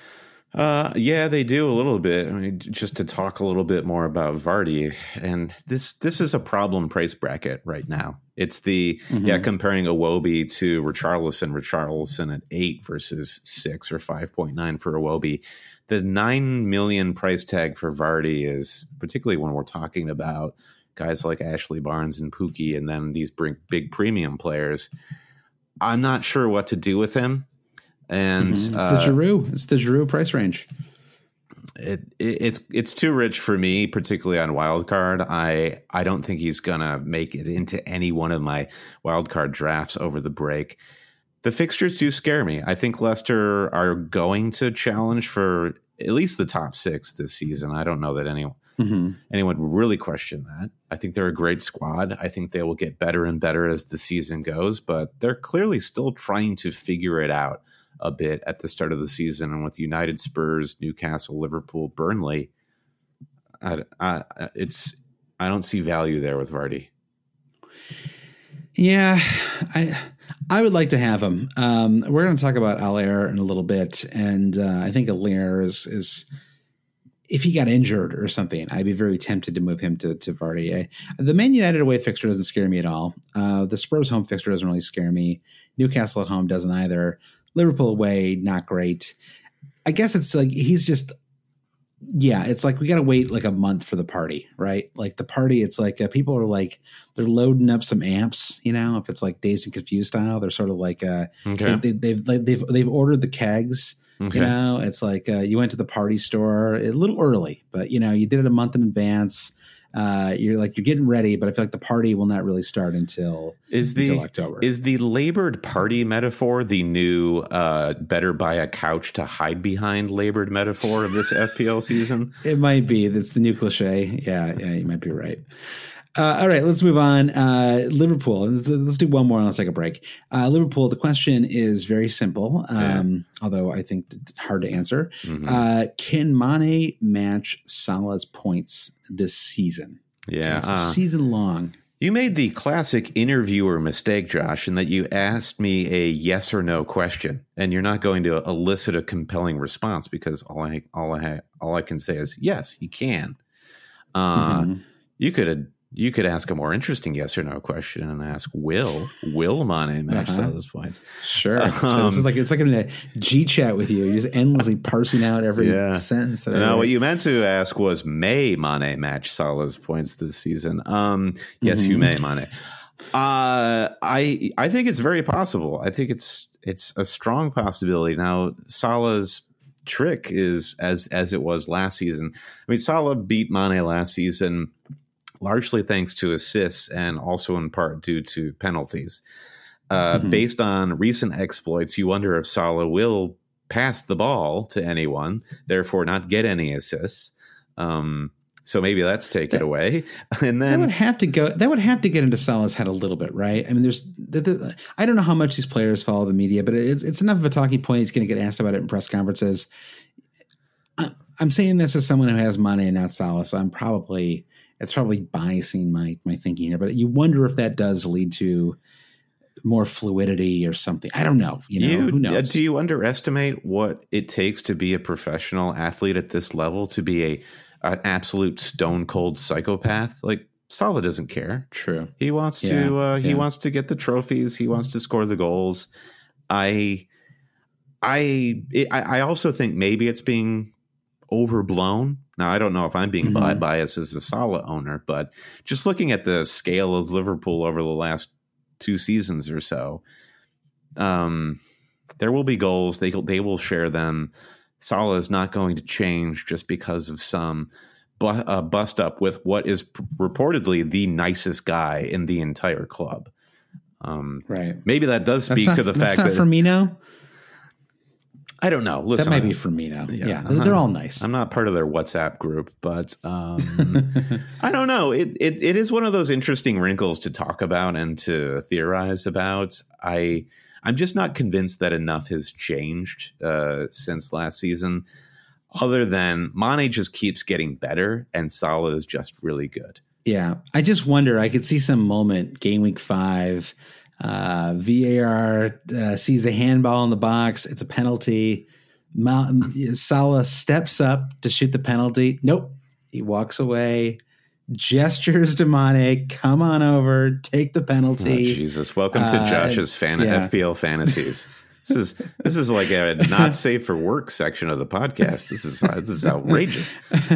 Uh, yeah, they do a little bit. I mean, just to talk a little bit more about Vardy, and this this is a problem price bracket right now. It's the mm-hmm. yeah comparing Iwobi to Richarlison. Richarlison at eight versus six or five point nine for Iwobi. The nine million price tag for Vardy is particularly when we're talking about guys like Ashley Barnes and Pookie, and then these big, big premium players. I'm not sure what to do with him. And
mm-hmm. it's
uh,
the Giroud. It's the Giroud price range.
It, it, it's it's too rich for me, particularly on wildcard. I I don't think he's gonna make it into any one of my wildcard drafts over the break. The fixtures do scare me. I think Leicester are going to challenge for at least the top six this season. I don't know that anyone. Mm-hmm. Anyone would really question that. I think they're a great squad. I think they will get better and better as the season goes, but they're clearly still trying to figure it out a bit at the start of the season. And with United, Spurs, Newcastle, Liverpool, Burnley, I, I, it's I don't see value there with Vardy.
Yeah, I I would like to have him. Um, we're going to talk about Allaire in a little bit, and uh, I think Allaire is is. If he got injured or something, I'd be very tempted to move him to, to Vardy. I, the Man United away fixture doesn't scare me at all. Uh, the Spurs home fixture doesn't really scare me. Newcastle at home doesn't either. Liverpool away, not great. I guess it's like he's just, yeah, it's like we got to wait like a month for the party, right? Like the party, it's like uh, people are like, they're loading up some amps, you know, if it's like Dazed and Confused style, they're sort of like, uh,
okay.
they, they, they've, like, they've, they've ordered the kegs. Okay. You know, it's like uh, you went to the party store a little early, but, you know, you did it a month in advance. Uh, you're like you're getting ready, but I feel like the party will not really start until,
is the,
until October.
Is the labored party metaphor the new uh, better buy a couch to hide behind labored metaphor of this F P L season?
It might be. That's the new cliche. Yeah, yeah, you might be right. Uh, all right, let's move on. Uh, Liverpool. Let's, let's do one more and let's take a break. Uh, Liverpool, the question is very simple, um, yeah. although I think it's hard to answer. Mm-hmm. Uh, can Mane match Salah's points this season?
Yeah.
Okay, so
uh,
season long.
You made the classic interviewer mistake, Josh, in that you asked me a yes or no question, and you're not going to elicit a compelling response because all I all I all I can say is yes, he can. Uh, mm-hmm. You could have You could ask a more interesting yes or no question and ask, will, will Mane match uh-huh. Salah's points?
Sure. Um, this is like, it's like in a G chat with you. You're just endlessly parsing out every yeah. sentence. That
no, what you meant to ask was, may Mane match Salah's points this season? Um, yes, mm-hmm. you may, Mane. Uh, I I think it's very possible. I think it's it's a strong possibility. Now, Salah's trick is as as it was last season. I mean, Salah beat Mane last season largely thanks to assists and also in part due to penalties. Uh, mm-hmm. Based on recent exploits, you wonder if Salah will pass the ball to anyone, therefore not get any assists. Um, so maybe let's take that, it away. And then
that would have to go. That would have to get into Salah's head a little bit, right? I mean, there's. The, the, I don't know how much these players follow the media, but it's it's enough of a talking point. He's going to get asked about it in press conferences. I'm saying this as someone who has Mane and not Salah, so I'm probably. It's probably biasing my my thinking here, but you wonder if that does lead to more fluidity or something. I don't know. You know,
you,
who knows?
Do you underestimate what it takes to be a professional athlete at this level? To be a an absolute stone cold psychopath? Like Salah doesn't care.
True.
He wants
yeah,
to. Uh, he
yeah.
wants to get the trophies. He wants to score the goals. I, I, I also think maybe it's being overblown. Now, I don't know if I'm being mm-hmm. biased as a Salah owner, but just looking at the scale of Liverpool over the last two seasons or so, um, there will be goals. They they will share them. Salah is not going to change just because of some bu- uh, bust up with what is p- reportedly the nicest guy in the entire club. Um,
right.
Maybe that does speak
not,
to the fact
not
that
Firmino.
I don't know. Listen,
that might be Firmino. Yeah, yeah they're,
not,
they're all nice.
I'm not part of their WhatsApp group, but um, I don't know. It, it it is one of those interesting wrinkles to talk about and to theorize about. I I'm just not convinced that enough has changed uh, since last season. Other than Mane just keeps getting better, and Salah is just really good.
Yeah, I just wonder. I could see some moment, game week five. Uh, V A R uh, sees a handball in the box. It's a penalty. Ma- Salah steps up to shoot the penalty. Nope. He walks away, gestures to Mane, come on over, take the penalty.
Oh, Jesus. Welcome to
uh,
Josh's fan- yeah. F P L fantasies. This is this is like a not safe for work section of the podcast. This is this is outrageous.
uh,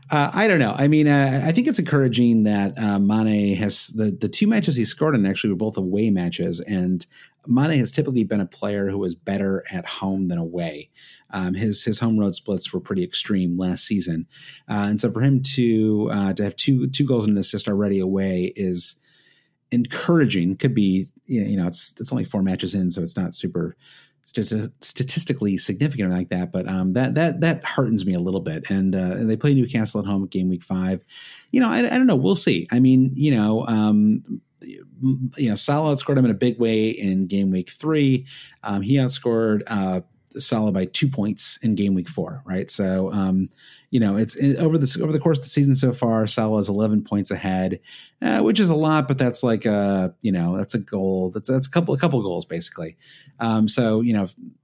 I don't know. I mean, uh, I think it's encouraging that uh, Mane has the the two matches he scored in actually were both away matches, and Mane has typically been a player who was better at home than away. Um, his his home road splits were pretty extreme last season, uh, and so for him to uh, to have two two goals and an assist already away is encouraging. Could be, you know, it's it's only four matches in, so it's not super st- statistically significant or like that. But um, that that that heartens me a little bit. And uh, they play Newcastle at home game week five. You know, I, I don't know. We'll see. I mean, you know, um, you know, Salah outscored him in a big way in game week three. Um, he outscored uh, Salah by two points in game week four. Right, so. Um, You know, it's it, over the over the course of the season so far, Salah is eleven points ahead, uh, which is a lot, but that's like a you know that's a goal. That's that's a couple a couple goals basically. Um, so you know,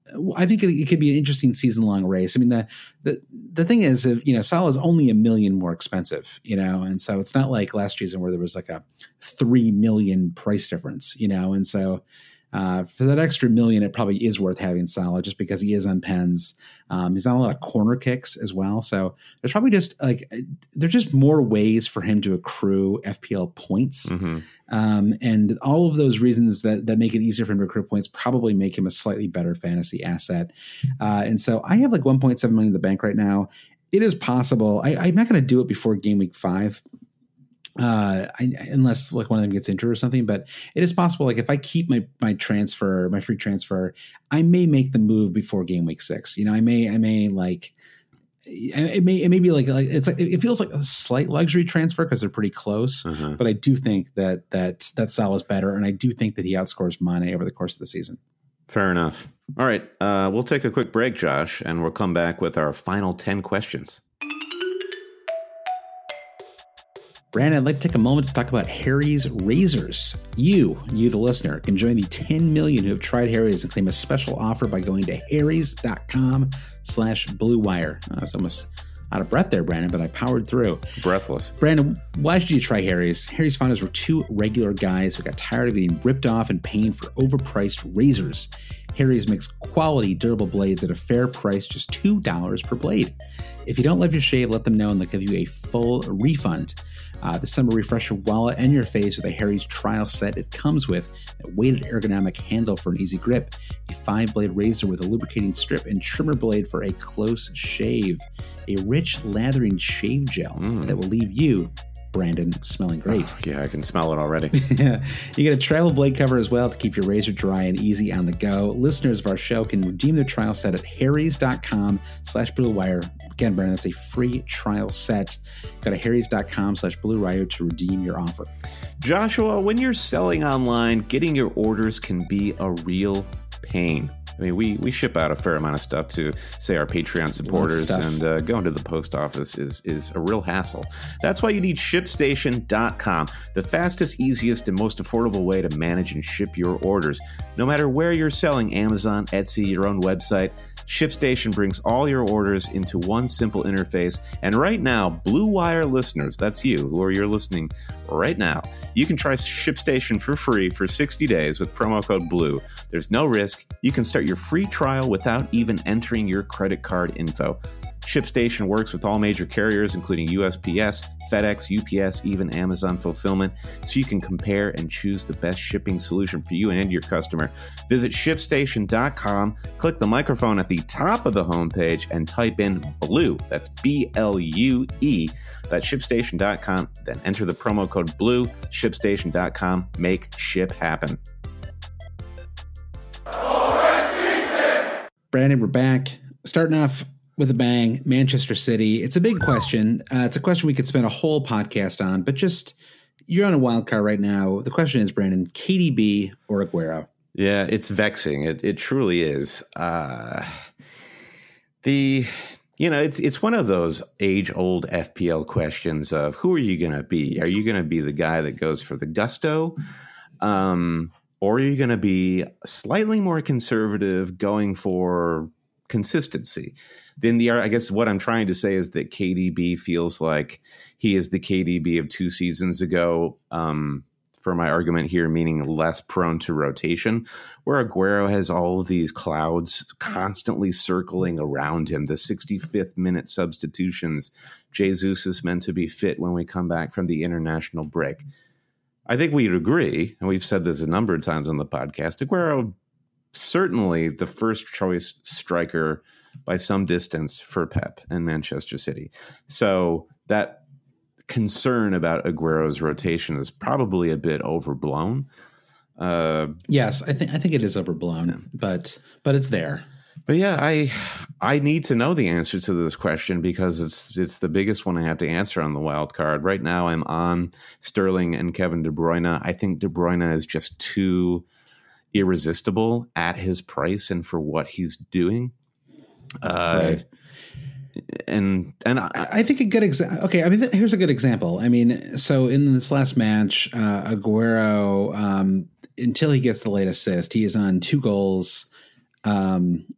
I think it, it could be an interesting season long race. I mean, the the the thing is, if, you know, Salah is only a million more expensive, you know, and so it's not like last season where there was like a three million price difference, you know, and so. Uh, for that extra million, it probably is worth having Salah just because he is on pens. Um, he's on a lot of corner kicks as well. So there's probably just like, there's just more ways for him to accrue F P L points. Mm-hmm. Um, and all of those reasons that, that make it easier for him to accrue points probably make him a slightly better fantasy asset. Uh, and so I have like one point seven million in the bank right now. It is possible. I, I'm not going to do it before game week five. Uh, I, unless like one of them gets injured or something, but it is possible. Like if I keep my, my transfer, my free transfer, I may make the move before game week six. You know, I may, I may like, it may, it may be like, like it's like, it feels like a slight luxury transfer because they're pretty close, uh-huh. but I do think that, that, that Salah's better. And I do think that he outscores Mane over the course of the season.
Fair enough. All right. Uh, we'll take a quick break, Josh, and we'll come back with our final ten questions.
Brandon, I'd like to take a moment to talk about Harry's Razors. You, you the listener, can join the ten million who have tried Harry's and claim a special offer by going to harrys.com slash blue wire. I was almost out of breath there, Brandon, but I powered through.
Breathless.
Brandon, why should you try Harry's? Harry's founders were two regular guys who got tired of being ripped off and paying for overpriced razors. Harry's makes quality, durable blades at a fair price, just two dollars per blade. If you don't love your shave, let them know and they'll give you a full refund. Uh, this summer, refresh your wallet and your face with a Harry's trial set. It comes with a weighted ergonomic handle for an easy grip, a five-blade razor with a lubricating strip, and trimmer blade for a close shave, a rich lathering shave gel mm. that will leave you, Brandon, smelling great.
Oh, yeah, I can smell it already.
Yeah. You get a travel blade cover as well to keep your razor dry and easy on the go. Listeners of our show can redeem their trial set at harrys.com slash Blue Wire. Again, Brandon, that's a free trial set. Go to harrys.com slash Blue Wire to redeem your offer.
Joshua, when you're selling online, getting your orders can be a real pain. I mean, we, we ship out a fair amount of stuff to, say, our Patreon supporters, and uh, going to the post office is is a real hassle. That's why you need ShipStation dot com, the fastest, easiest, and most affordable way to manage and ship your orders. No matter where you're selling, Amazon, Etsy, your own website, ShipStation brings all your orders into one simple interface. And right now, Blue Wire listeners, that's you, who are you're listening right now, you can try ShipStation for free for sixty days with promo code BLUE. There's no risk. You can start your free trial without even entering your credit card info. ShipStation works with all major carriers, including U S P S, FedEx, U P S, even Amazon Fulfillment, so you can compare and choose the best shipping solution for you and your customer. Visit ShipStation dot com, click the microphone at the top of the homepage, and type in BLUE. That's B L U E. That's ShipStation dot com. Then enter the promo code BLUE. ShipStation dot com. Make ship happen.
Brandon, we're back. Starting off with a bang, Manchester City. It's a big question. Uh, it's a question we could spend a whole podcast on, but just, you're on a wild card right now. The question is, Brandon, K D B or Aguero?
Yeah, it's vexing. It it truly is. Uh, the, you know, it's it's one of those age-old F P L questions of who are you going to be? Are you going to be the guy that goes for the gusto? Um, or are you going to be slightly more conservative, going for consistency? Then the I guess what I'm trying to say is that K D B feels like he is the K D B of two seasons ago. Um, for my argument here, meaning less prone to rotation, where Aguero has all of these clouds constantly circling around him. The sixty-fifth minute substitutions. Jesus is meant to be fit when we come back from the international break. I think we'd agree, and we've said this a number of times on the podcast, Aguero certainly the first choice striker by some distance for Pep and Manchester City. So that concern about Aguero's rotation is probably a bit overblown. Uh,
yes, I think I think it is overblown, yeah. but but it's there.
But yeah, I I need to know the answer to this question because it's it's the biggest one I have to answer on the wild card. Right now I'm on Sterling and Kevin De Bruyne. I think De Bruyne is just too irresistible at his price and for what he's doing. Uh,
right.
And and I,
I think a good example. Okay, I mean, th- here's a good example. I mean, so in this last match, uh, Aguero, um, until he gets the late assist, he is on two goals. Um,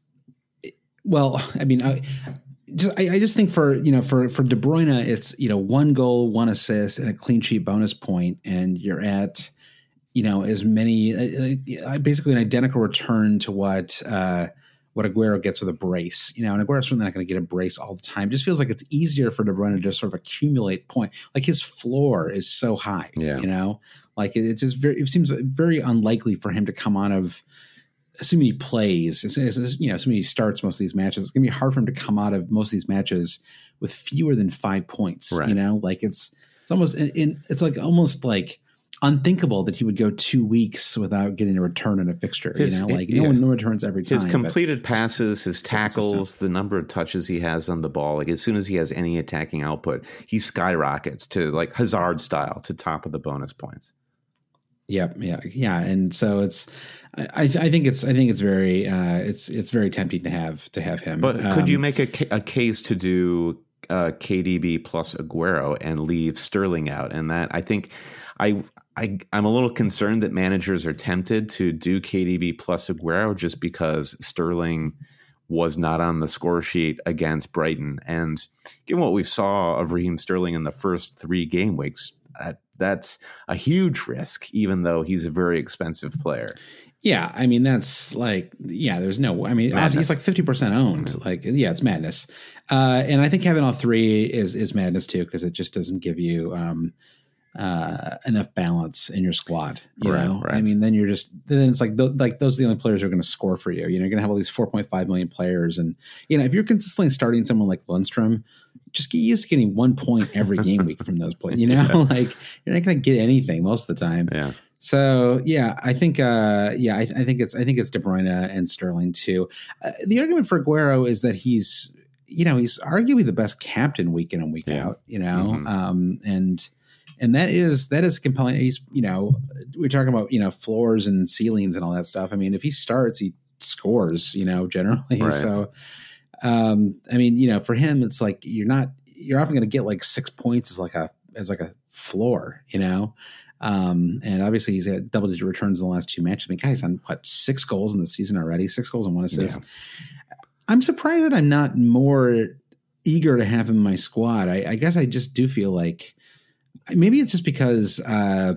well, I mean, I just I, I just think for you know for for De Bruyne, it's you know one goal, one assist, and a clean sheet bonus point, and you're at you know as many uh, basically an identical return to what. Uh, what Aguero gets with a brace, you know, and Aguero's certainly not going to get a brace all the time. It just feels like it's easier for De Bruyne to just sort of accumulate point. Like his floor is so high,
yeah.
you know, like it, it's just very, it seems very unlikely for him to come out of, assuming he plays, it's, it's, you know, assuming he starts most of these matches, it's going to be hard for him to come out of most of these matches with fewer than five points,
right.
you know, like it's, it's almost, in, it's like almost like, unthinkable that he would go two weeks without getting a return in a fixture. His, you know, like no yeah. one no returns every time.
His completed passes, his tackles, the number of touches he has on the ball. Like as soon as he has any attacking output, he skyrockets to like Hazard style to top of the bonus points.
Yep. Yeah. Yeah. And so it's, I, I think it's, I think it's very, uh, it's, it's very tempting to have, to have him.
But um, could you make a, a case to do uh, K D B plus Aguero and leave Sterling out? And that I think I, I, I'm a little concerned that managers are tempted to do K D B plus Aguero just because Sterling was not on the score sheet against Brighton. And given what we saw of Raheem Sterling in the first three game weeks, uh, that's a huge risk, even though he's a very expensive player.
Yeah, I mean, that's like, yeah, there's no, I mean, honestly, he's like fifty percent owned. Mm-hmm. Like, yeah, it's madness. Uh, and I think having all three is is madness too, because it just doesn't give you um, uh, enough balance in your squad. You right, know, right. I mean, then you're just, then it's like, th- like those are the only players who are going to score for you. You know, you're going to have all these four point five million players. And, you know, if you're consistently starting someone like Lundstrom, just get used to getting one point every game week from those players. You know, yeah. like you're not going to get anything most of the time.
Yeah.
So yeah, I think uh, yeah, I, I think it's I think it's De Bruyne and Sterling too. Uh, the argument for Aguero is that he's you know he's arguably the best captain week in and week yeah. out. You know, mm-hmm. um, and and that is that is compelling. He's you know we're talking about you know floors and ceilings and all that stuff. I mean, if he starts, he scores. You know, generally. Right. So um, I mean, you know, for him, it's like you're not you're often going to get like six points as like a as like a floor. You know. Um, and obviously he's had double digit returns in the last two matches. I mean, God, he's on what, six goals in the season already, six goals and one assist. Yeah. I'm surprised that I'm not more eager to have him in my squad. I, I guess I just do feel like maybe it's just because, uh,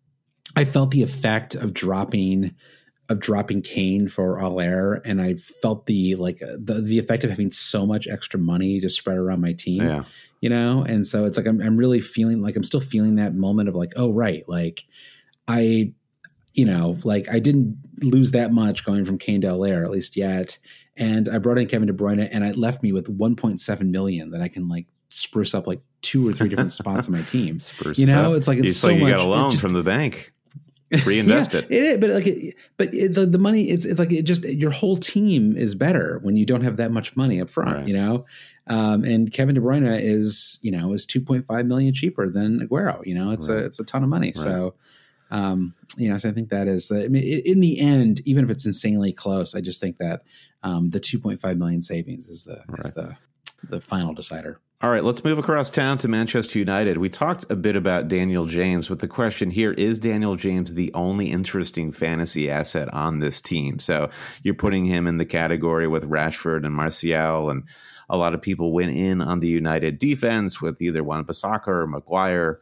I felt the effect of dropping, of dropping Kane for Haller. And I felt the, like the, the effect of having so much extra money to spread around my team.
Yeah.
You know, and so it's like I'm I'm really feeling like I'm still feeling that moment of like, oh, right. Like I, you know, like I didn't lose that much going from Kane to Haller, at least yet. And I brought in Kevin De Bruyne and it left me with one point seven million that I can like spruce up like two or three different spots on my team. Spruce you know, up. It's like it's, it's so
like you
much,
got a loan just, from the bank. Reinvest
yeah,
it.
It is, but like, it, but it, the the money, it's it's like it just your whole team is better when you don't have that much money up front. Right. You know. Um, and Kevin De Bruyne is, you know, is two point five million cheaper than Aguero. You know, it's right. a it's a ton of money. Right. So, um, you know, so I think that is the. I mean, in the end, even if it's insanely close, I just think that um, the two point five million savings is the right. is the the final decider.
All right, let's move across town to Manchester United. We talked a bit about Daniel James, but the question here is Daniel James the only interesting fantasy asset on this team? So you're putting him in the category with Rashford and Martial, and a lot of people went in on the United defense with either Wan-Bissaka or Maguire.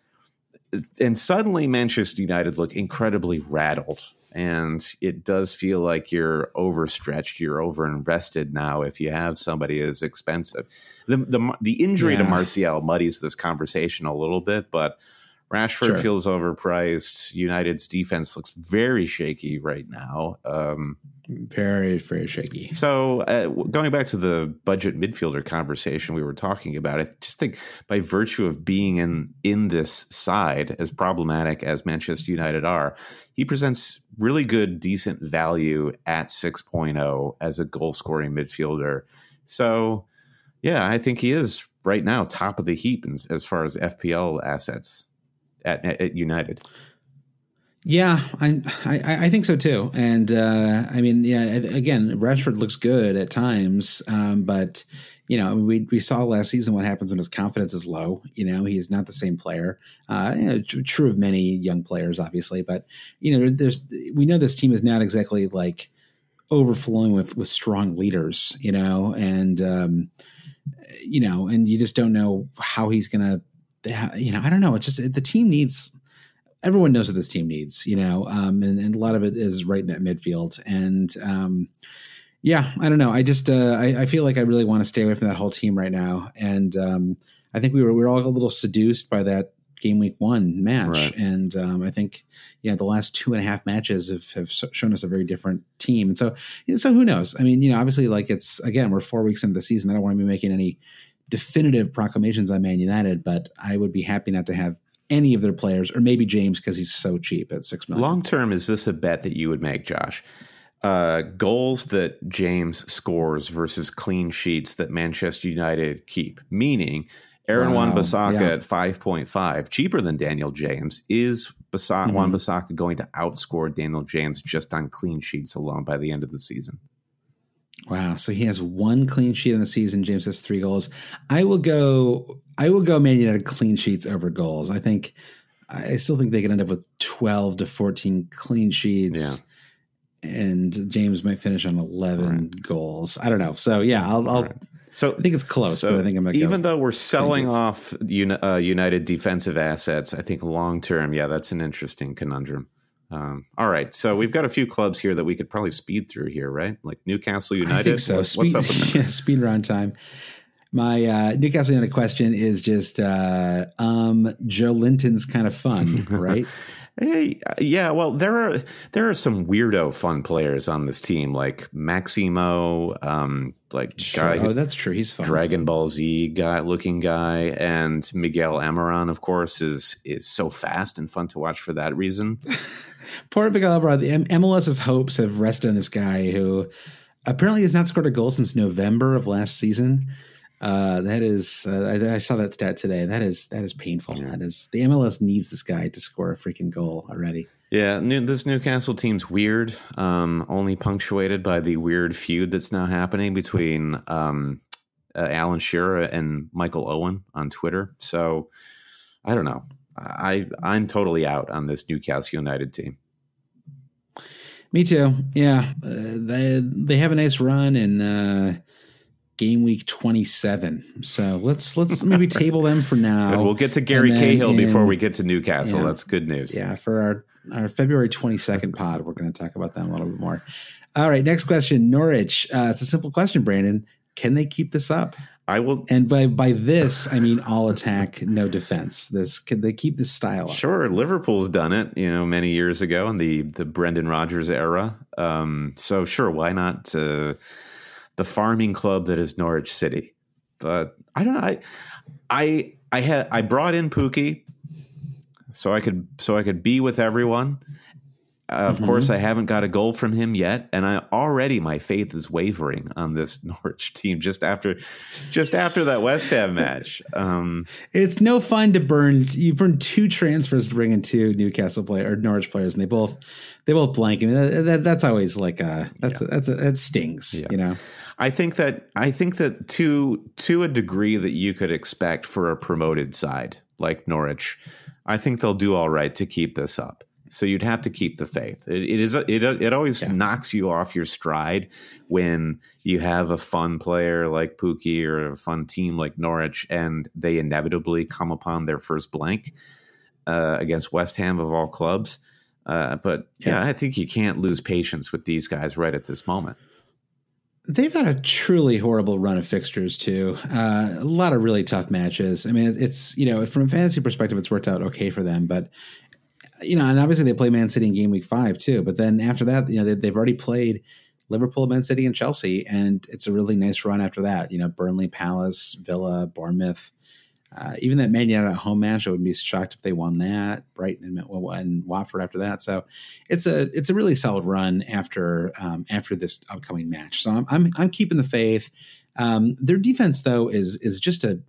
And suddenly Manchester United look incredibly rattled. And it does feel like you're overstretched, you're overinvested now if you have somebody as expensive. The the, the injury yeah. to Martial muddies this conversation a little bit, but Rashford sure. feels overpriced. United's defense looks very shaky right now. Um,
very, very shaky.
So uh, going back to the budget midfielder conversation we were talking about, I just think by virtue of being in, in this side, as problematic as Manchester United are, he presents really good, decent value at six point oh as a goal-scoring midfielder. So, yeah, I think he is right now top of the heap as far as F P L assets at, at United.
Yeah, I, I I think so too. And uh, I mean, yeah, again, Rashford looks good at times, um, but you know, we we saw last season what happens when his confidence is low. You know, he is not the same player. Uh, you know, true of many young players, obviously, but you know, there's we know this team is not exactly like overflowing with with strong leaders. You know, and um, you know, and you just don't know how he's gonna. You know, I don't know. It's just the team needs. Everyone knows what this team needs, you know, um, and, and a lot of it is right in that midfield. And um, yeah, I don't know. I just uh, I, I feel like I really want to stay away from that whole team right now. And um, I think we were we were all a little seduced by that game week one match. Right. And um, I think, you know, the last two and a half matches have, have shown us a very different team. And so, so who knows? I mean, you know, obviously, like it's again, we're four weeks into the season. I don't want to be making any definitive proclamations on Man United, but I would be happy not to have any of their players, or maybe James because he's so cheap at six million.
Long term, is this a bet that you would make, Josh? Uh, goals that James scores versus clean sheets that Manchester United keep. Meaning, Aaron wow. Wan-Bissaka yeah. at five point five, cheaper than Daniel James. Is Basa- mm-hmm. Wan-Bissaka going to outscore Daniel James just on clean sheets alone by the end of the season?
Wow. So he has one clean sheet in the season. James has three goals. I will go, I will go Man United clean sheets over goals. I think, I still think they could end up with twelve to fourteen clean sheets. and James might finish on eleven right. goals. I don't know. So yeah, I'll. I'll right.
So
I think it's close, so but I think I'm going to
even go though we're selling off uni, uh, United defensive assets, I think long term, yeah, that's an interesting conundrum. Um, all right, so we've got a few clubs here that we could probably speed through here, right? Like Newcastle United. I
think so.
What,
speed,
what's up with that?
Yeah, speed round time. My uh, Newcastle United question is just uh, um, Joe Linton's kind of fun, right?
Hey, yeah, well, there are there are some weirdo fun players on this team, like Maximo, um, like
sure.
guy,
oh, that's true. He's fun.
Dragon Ball Z guy looking guy, and Miguel Amaran, of course, is is so fast and fun to watch for that reason.
Poor Miguel Amaran. The M- MLS's hopes have rested on this guy who apparently has not scored a goal since November of last season. Uh, that is, uh, I, I saw that stat today. That is, that is painful. Yeah. That is, the M L S needs this guy to score a freaking goal already.
Yeah, new, this Newcastle team's weird. Um, only punctuated by the weird feud that's now happening between um, uh, Alan Shearer and Michael Owen on Twitter. So I don't know. I I'm totally out on this Newcastle United team.
Me too. Yeah, uh, they they have a nice run and. Uh, Game week twenty-seven. So let's let's maybe table them for now.
Good. We'll get to Gary Cahill in, before we get to Newcastle. Yeah, that's good news.
Yeah, for our, our February twenty-second pod, we're going to talk about them a little bit more. All right, next question. Norwich. Uh, it's a simple question, Brandon. Can they keep this up?
I will.
And by by this, I mean all attack, no defense. This can they keep this style up?
Sure. Liverpool's done it, you know, many years ago in the the Brendan Rodgers era. Um, so sure, why not? Uh, the farming club that is Norwich City. But I don't know. I I I had I brought in Pukki so I could so I could be with everyone. Uh, of mm-hmm. course, I haven't got a goal from him yet, and I already my faith is wavering on this Norwich team just after just after that West Ham match. Um,
it's no fun to burn. You burn two transfers to bring in two Newcastle player or Norwich players, and they both they both blank. I mean, that, that, that's always like a that's yeah. a, that's a, that stings. Yeah. You know.
I think that I think that to to a degree that you could expect for a promoted side like Norwich, I think they'll do all right to keep this up. So you'd have to keep the faith. It, it is it it always yeah. knocks you off your stride when you have a fun player like Pukki or a fun team like Norwich, and they inevitably come upon their first blank uh, against West Ham of all clubs. Uh, but yeah. yeah, I think you can't lose patience with these guys right at this moment.
They've had a truly horrible run of fixtures too. Uh, a lot of really tough matches. I mean, it's, you know, from a fantasy perspective, it's worked out okay for them, but you know, and obviously they play Man City in game week five too, but then after that, you know, they, they've already played Liverpool, Man City, and Chelsea. And it's a really nice run after that, you know, Burnley, Palace, Villa, Bournemouth, uh, even that Man United at home match, I wouldn't be shocked if they won that. Brighton and, and Watford after that. So it's a it's a really solid run after um, after this upcoming match. So I'm I'm, I'm keeping the faith. Um, their defense though is is just a,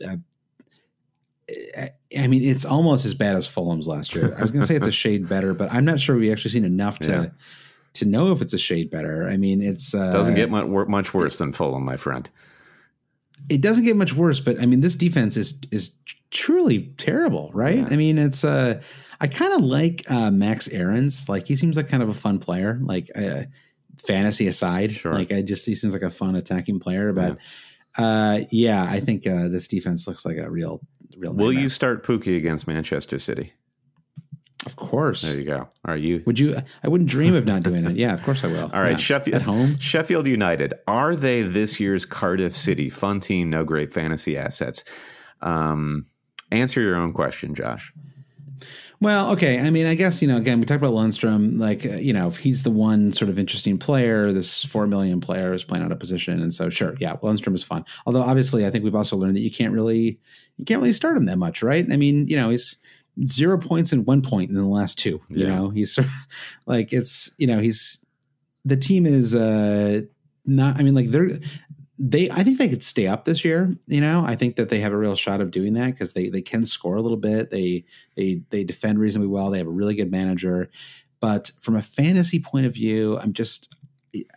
a I mean, it's almost as bad as Fulham's last year. I was going to say it's a shade better, but I'm not sure we actually seen enough to yeah. to know if it's a shade better. I mean, it's uh,
doesn't get much, much worse than Fulham, my friend.
It doesn't get much worse, but I mean, this defense is is truly terrible, right? Yeah. I mean, it's uh, I kind of like uh, Max Aarons. Like, he seems like kind of a fun player. Like, uh, fantasy aside, sure. like I just he seems like a fun attacking player. But yeah, uh, yeah I think uh, this defense looks like a real real.
Will
nightmare.
You start Pukki against Manchester City?
Of course.
There you go. Are you?
Would you? I wouldn't dream of not doing it. Yeah, of course I will.
All right,
yeah.
Sheffield
at home.
Sheffield United. Are they this year's Cardiff City? Fun team, no great fantasy assets. Um, answer your own question, Josh.
Well, okay. I mean, I guess, you know, again, we talked about Lundstrom. Like, uh, you know, if he's the one sort of interesting player, this four million player is playing out of position, and so sure, yeah, Lundstrom is fun. Although, obviously, I think we've also learned that you can't really, you can't really start him that much, right? I mean, you know, he's zero points and one point in the last two. You yeah. know, he's sort of like it's, you know, he's the team is uh, not. I mean, like they're they. I think they could stay up this year. You know, I think that they have a real shot of doing that because they they can score a little bit. They they they defend reasonably well. They have a really good manager, but from a fantasy point of view, I'm just.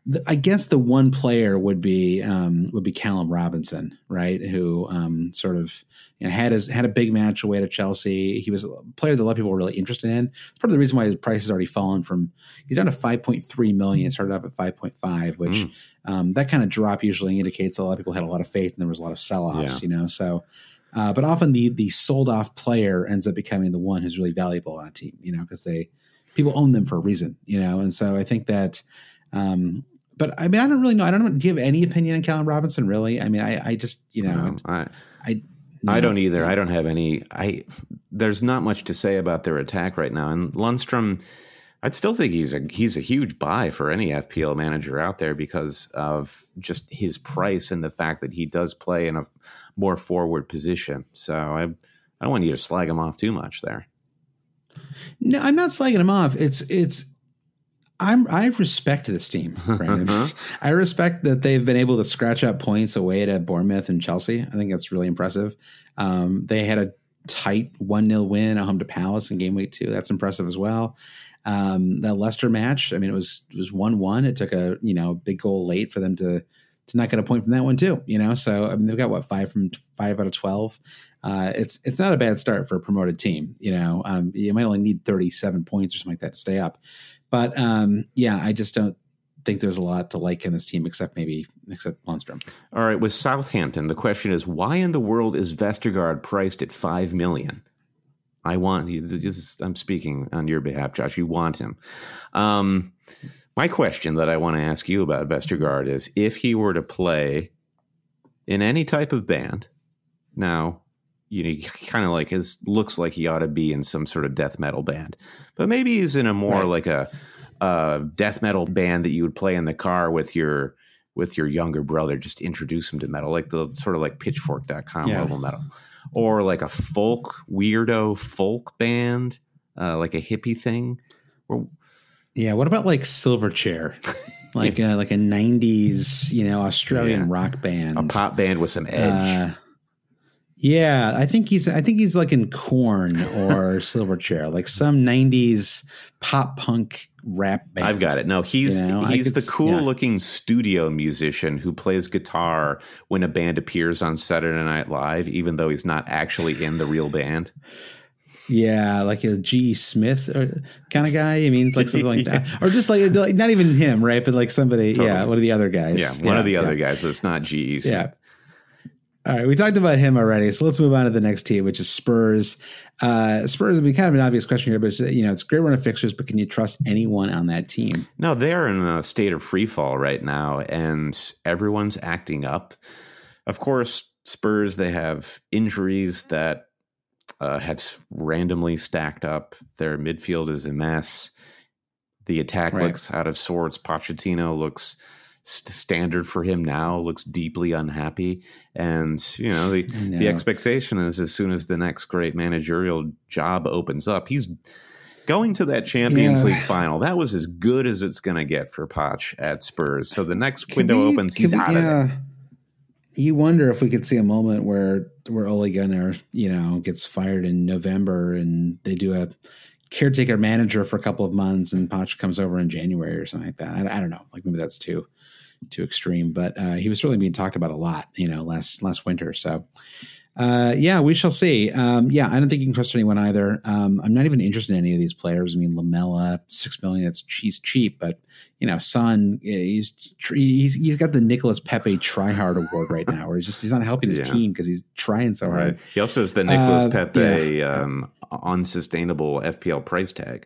the, I guess the one player would be um, would be Callum Robinson, right? Who um, sort of you know, had his had a big match away to Chelsea. He was a player that a lot of people were really interested in. It's part of the reason why his price has already fallen from he's down to five point three million. Started off at five point five, which mm. um, that kind of drop usually indicates a lot of people had a lot of faith and there was a lot of sell offs. Yeah. You know, so. Uh, but often the the sold off player ends up becoming the one who's really valuable on a team, you know, because they people own them for a reason, you know, and so I think that. Um, but I mean, I don't really know. I don't know. Do you have any opinion on Callum Robinson? Really? I mean, I, I just you know,
no, I
I,
no. I don't either. I don't have any. I there's not much to say about their attack right now, and Lundstrom. I'd still think he's a he's a huge buy for any F P L manager out there because of just his price and the fact that he does play in a more forward position. So I I don't want you to slag him off too much there.
No, I'm not slagging him off. It's it's I'm I respect this team, Brandon. I respect that they've been able to scratch up points away to Bournemouth and Chelsea. I think that's really impressive. Um, they had a tight one nil win at home to Palace in game week two. That's impressive as well. Um, that Leicester match, I mean, it was it was one one. It took a you know big goal late for them to to not get a point from that one too. You know, so I mean they've got what five from five out of twelve. Uh, it's it's not a bad start for a promoted team. You know, um, you might only need thirty-seven points or something like that to stay up. But um, yeah, I just don't think there's a lot to like in this team except maybe except Lundstrom.
All right, with Southampton, the question is why in the world is Vestergaard priced at five million? I want you. I'm speaking on your behalf, Josh. You want him. Um, my question that I want to ask you about Vestergaard is if he were to play in any type of band. Now, you know, he kind of like his looks like he ought to be in some sort of death metal band, but maybe he's in a more right. like a, a death metal band that you would play in the car with your with your younger brother. Just introduce him to metal, like the sort of like pitchfork dot com yeah. level metal. Or like a folk weirdo folk band, uh, like a hippie thing. Or,
yeah. What about like Silverchair, like uh, like a nineties, you know, Australian yeah. rock band,
a pop band with some edge. Uh,
yeah, I think he's I think he's like in Korn or Silverchair, like some nineties pop punk rap band.
I've got it. No, he's you know, he's
could,
the cool
yeah.
looking studio musician who plays guitar when a band appears on Saturday Night Live, even though he's not actually in the real band.
Yeah, like a G. Smith or kind of guy. I mean, like something like that, or just like not even him, right? But like somebody, totally. yeah, one of the other guys.
Yeah, one yeah, of the other yeah. guys that's not G E. Smith.
Yeah. All right, we talked about him already, so let's move on to the next team, which is Spurs. Uh, Spurs would be kind of an obvious question here, but it's, you know, it's a great run of fixtures, but can you trust anyone on that team?
No, they're in a state of free fall right now, and everyone's acting up. Of course, Spurs, they have injuries that uh, have randomly stacked up. Their midfield is a mess. The attack right. looks out of sorts. Pochettino looks standard for him now, looks deeply unhappy, and you know the no. the expectation is as soon as the next great managerial job opens up, he's going to that Champions yeah. League final. That was as good as it's going to get for Poch at Spurs. So the next can window we, opens, he's we, out yeah. of it.
You wonder if we could see a moment where where Ole Gunnar, you know, gets fired in November and they do a caretaker manager for a couple of months and Poch comes over in January or something like that. I, I don't know. Like maybe that's too too extreme, but uh, he was really being talked about a lot, you know, last last winter. So uh, yeah, we shall see. Um, yeah, I don't think you can trust anyone either. Um, I'm not even interested in any of these players. I mean, Lamella, six million. That's he's cheap, but you know, Son, he's he's he's got the Nicolas Pepe tryhard award right now, where he's just he's not helping his yeah. team because he's trying so hard.
Right. He also has the Nicolas
uh,
Pepe
yeah.
um, unsustainable F P L price tag.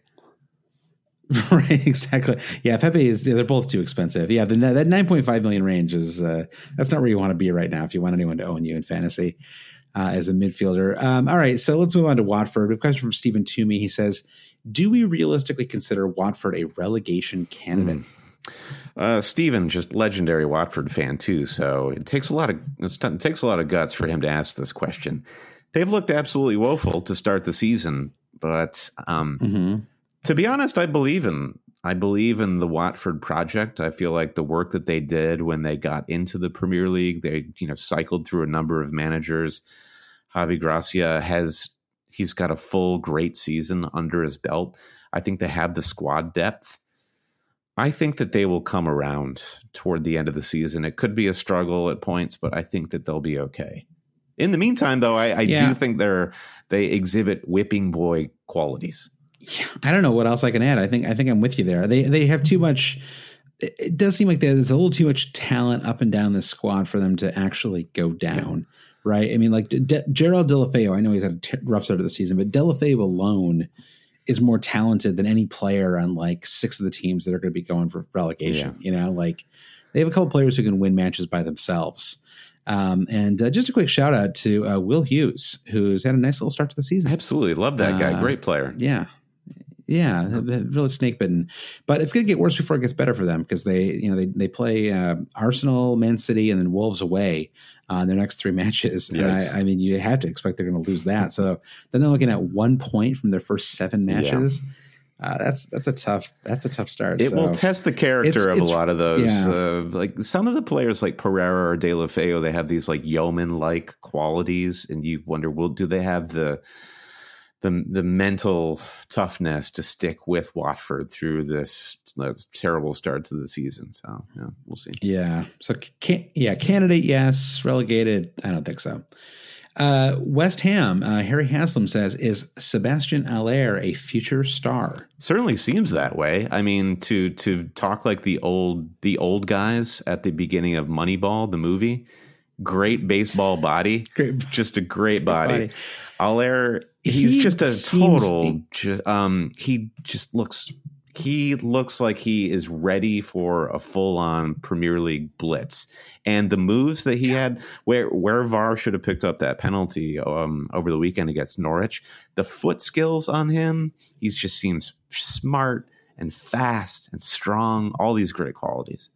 Right, exactly. Yeah, Pepe is. They're both too expensive. Yeah, the, that nine point five million range is uh, that's not where you want to be right now if you want anyone to own you in fantasy uh, as a midfielder. Um, all right, so let's move on to Watford. A question from Stephen Toomey. He says, "Do we realistically consider Watford a relegation candidate?"
Mm. Uh, Stephen, just legendary Watford fan too, so it takes a lot of it takes a lot of guts for him to ask this question. They've looked absolutely woeful to start the season, but. Um, mm-hmm. To be honest, I believe in I believe in the Watford project. I feel like the work that they did when they got into the Premier League, they you know cycled through a number of managers. Javi Gracia has he's got a full great season under his belt. I think they have the squad depth, I think that they will come around toward the end of the season. It could be a struggle at points, but I think that they'll be okay. In the meantime, though, I, I yeah. do think they're they exhibit whipping boy qualities.
Yeah, I don't know what else I can add. I think I think I'm with you there. They they have too much. It does seem like there's a little too much talent up and down this squad for them to actually go down, yeah. right? I mean, like De- Gerald Delafeu, I know he's had a t- rough start of the season, but Delafeu alone is more talented than any player on like six of the teams that are going to be going for relegation. Yeah. You know, like they have a couple players who can win matches by themselves. Um, and uh, just a quick shout out to uh, Will Hughes, who's had a nice little start to the season.
Absolutely. Love that guy. Uh, Great player.
Yeah. Yeah. Really snake bitten, but it's going to get worse before it gets better for them because they, you know, they, they play uh, Arsenal, Man City, and then Wolves away on uh, their next three matches. And I, I mean, you have to expect they're going to lose that. So then they're looking at one point from their first seven matches. Yeah. Uh, that's that's a tough that's a tough start.
It
so
will test the character
it's,
of
it's,
a lot of those.
Yeah.
Uh, like some of the players, like Pereira or De La Feo, they have these like yeoman like qualities, and you wonder, well, do they have the the the mental toughness to stick with Watford through this, this terrible start to the season? So yeah, we'll see.
Yeah. So can, yeah, candidate yes, relegated. I don't think so. Uh, West Ham, uh, Harry Haslam says, is Sebastian Aller a future star?
Certainly seems that way. I mean, to to talk like the old the old guys at the beginning of Moneyball, the movie, great baseball body,
great,
just a great body.
body.
Aller, he's
he
just a
seems,
total.
He,
ju- um, he just looks. He looks like he is ready for a full-on Premier League blitz, and the moves that he had, where where V A R should have picked up that penalty um, over the weekend against Norwich, the foot skills on him, he just seems smart and fast and strong. All these great qualities.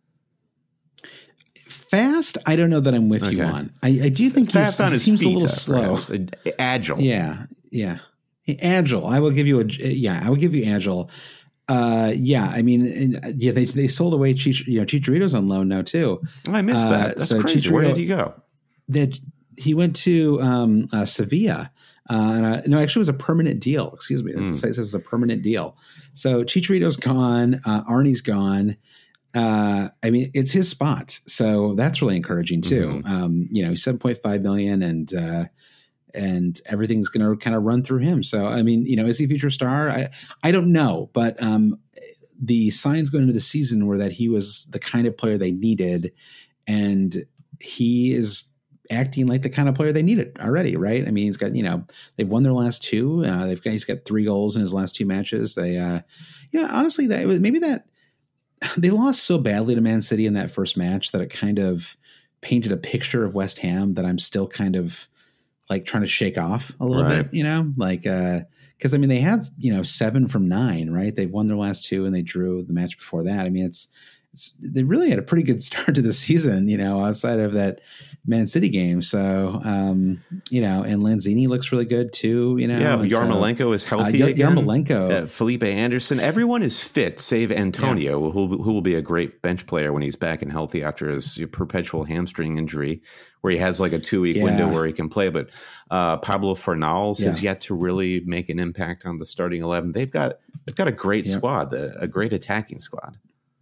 Fast, I don't know that I'm with okay. you on. I, I do think
fast
he's,
on
he
his
seems
feet,
a little
uh,
slow,
agile.
Yeah, yeah, agile. I will give you a yeah. I will give you agile. Uh, yeah, I mean, yeah, they they sold away Chich, you know, Chicharito's on loan now too.
Oh, I missed that. That's uh, so crazy. Chicharito, where did he go?
That he went to um, uh, Sevilla. Uh, and, uh, no, actually, it was a permanent deal. Excuse me. Mm. It says it's a permanent deal. So Chicharito's gone. Uh, Arnie's gone. Uh, I mean, it's his spot. So that's really encouraging too. Mm-hmm. Um, you know, seven point five million and, uh, and everything's going to kind of run through him. So, I mean, you know, is he a future star? I, I don't know, but, um, the signs going into the season were that he was the kind of player they needed, and he is acting like the kind of player they needed already. Right. I mean, he's got, you know, they've won their last two, uh, they've got, he's got three goals in his last two matches. They, uh, you know, honestly, that it was maybe that they lost so badly to Man City in that first match that it kind of painted a picture of West Ham that I'm still kind of like trying to shake off a little right. bit, you know, like, uh, cause I mean, they have, you know, seven from nine, right? They've won their last two and they drew the match before that. I mean, it's, it's, they really had a pretty good start to the season, you know, outside of that Man City game. So, um, you know, and Lanzini looks really good too, you know.
Yeah, Yarmolenko so, is healthy uh, again.
Yarmolenko.
Uh, Felipe Anderson. Everyone is fit, save Antonio, yeah. who, who will be a great bench player when he's back and healthy after his perpetual hamstring injury, where he has like a two-week yeah. window where he can play. But uh, Pablo Fornals yeah. has yet to really make an impact on the starting eleven. They've got they've got a great yeah. squad, a, a great attacking squad.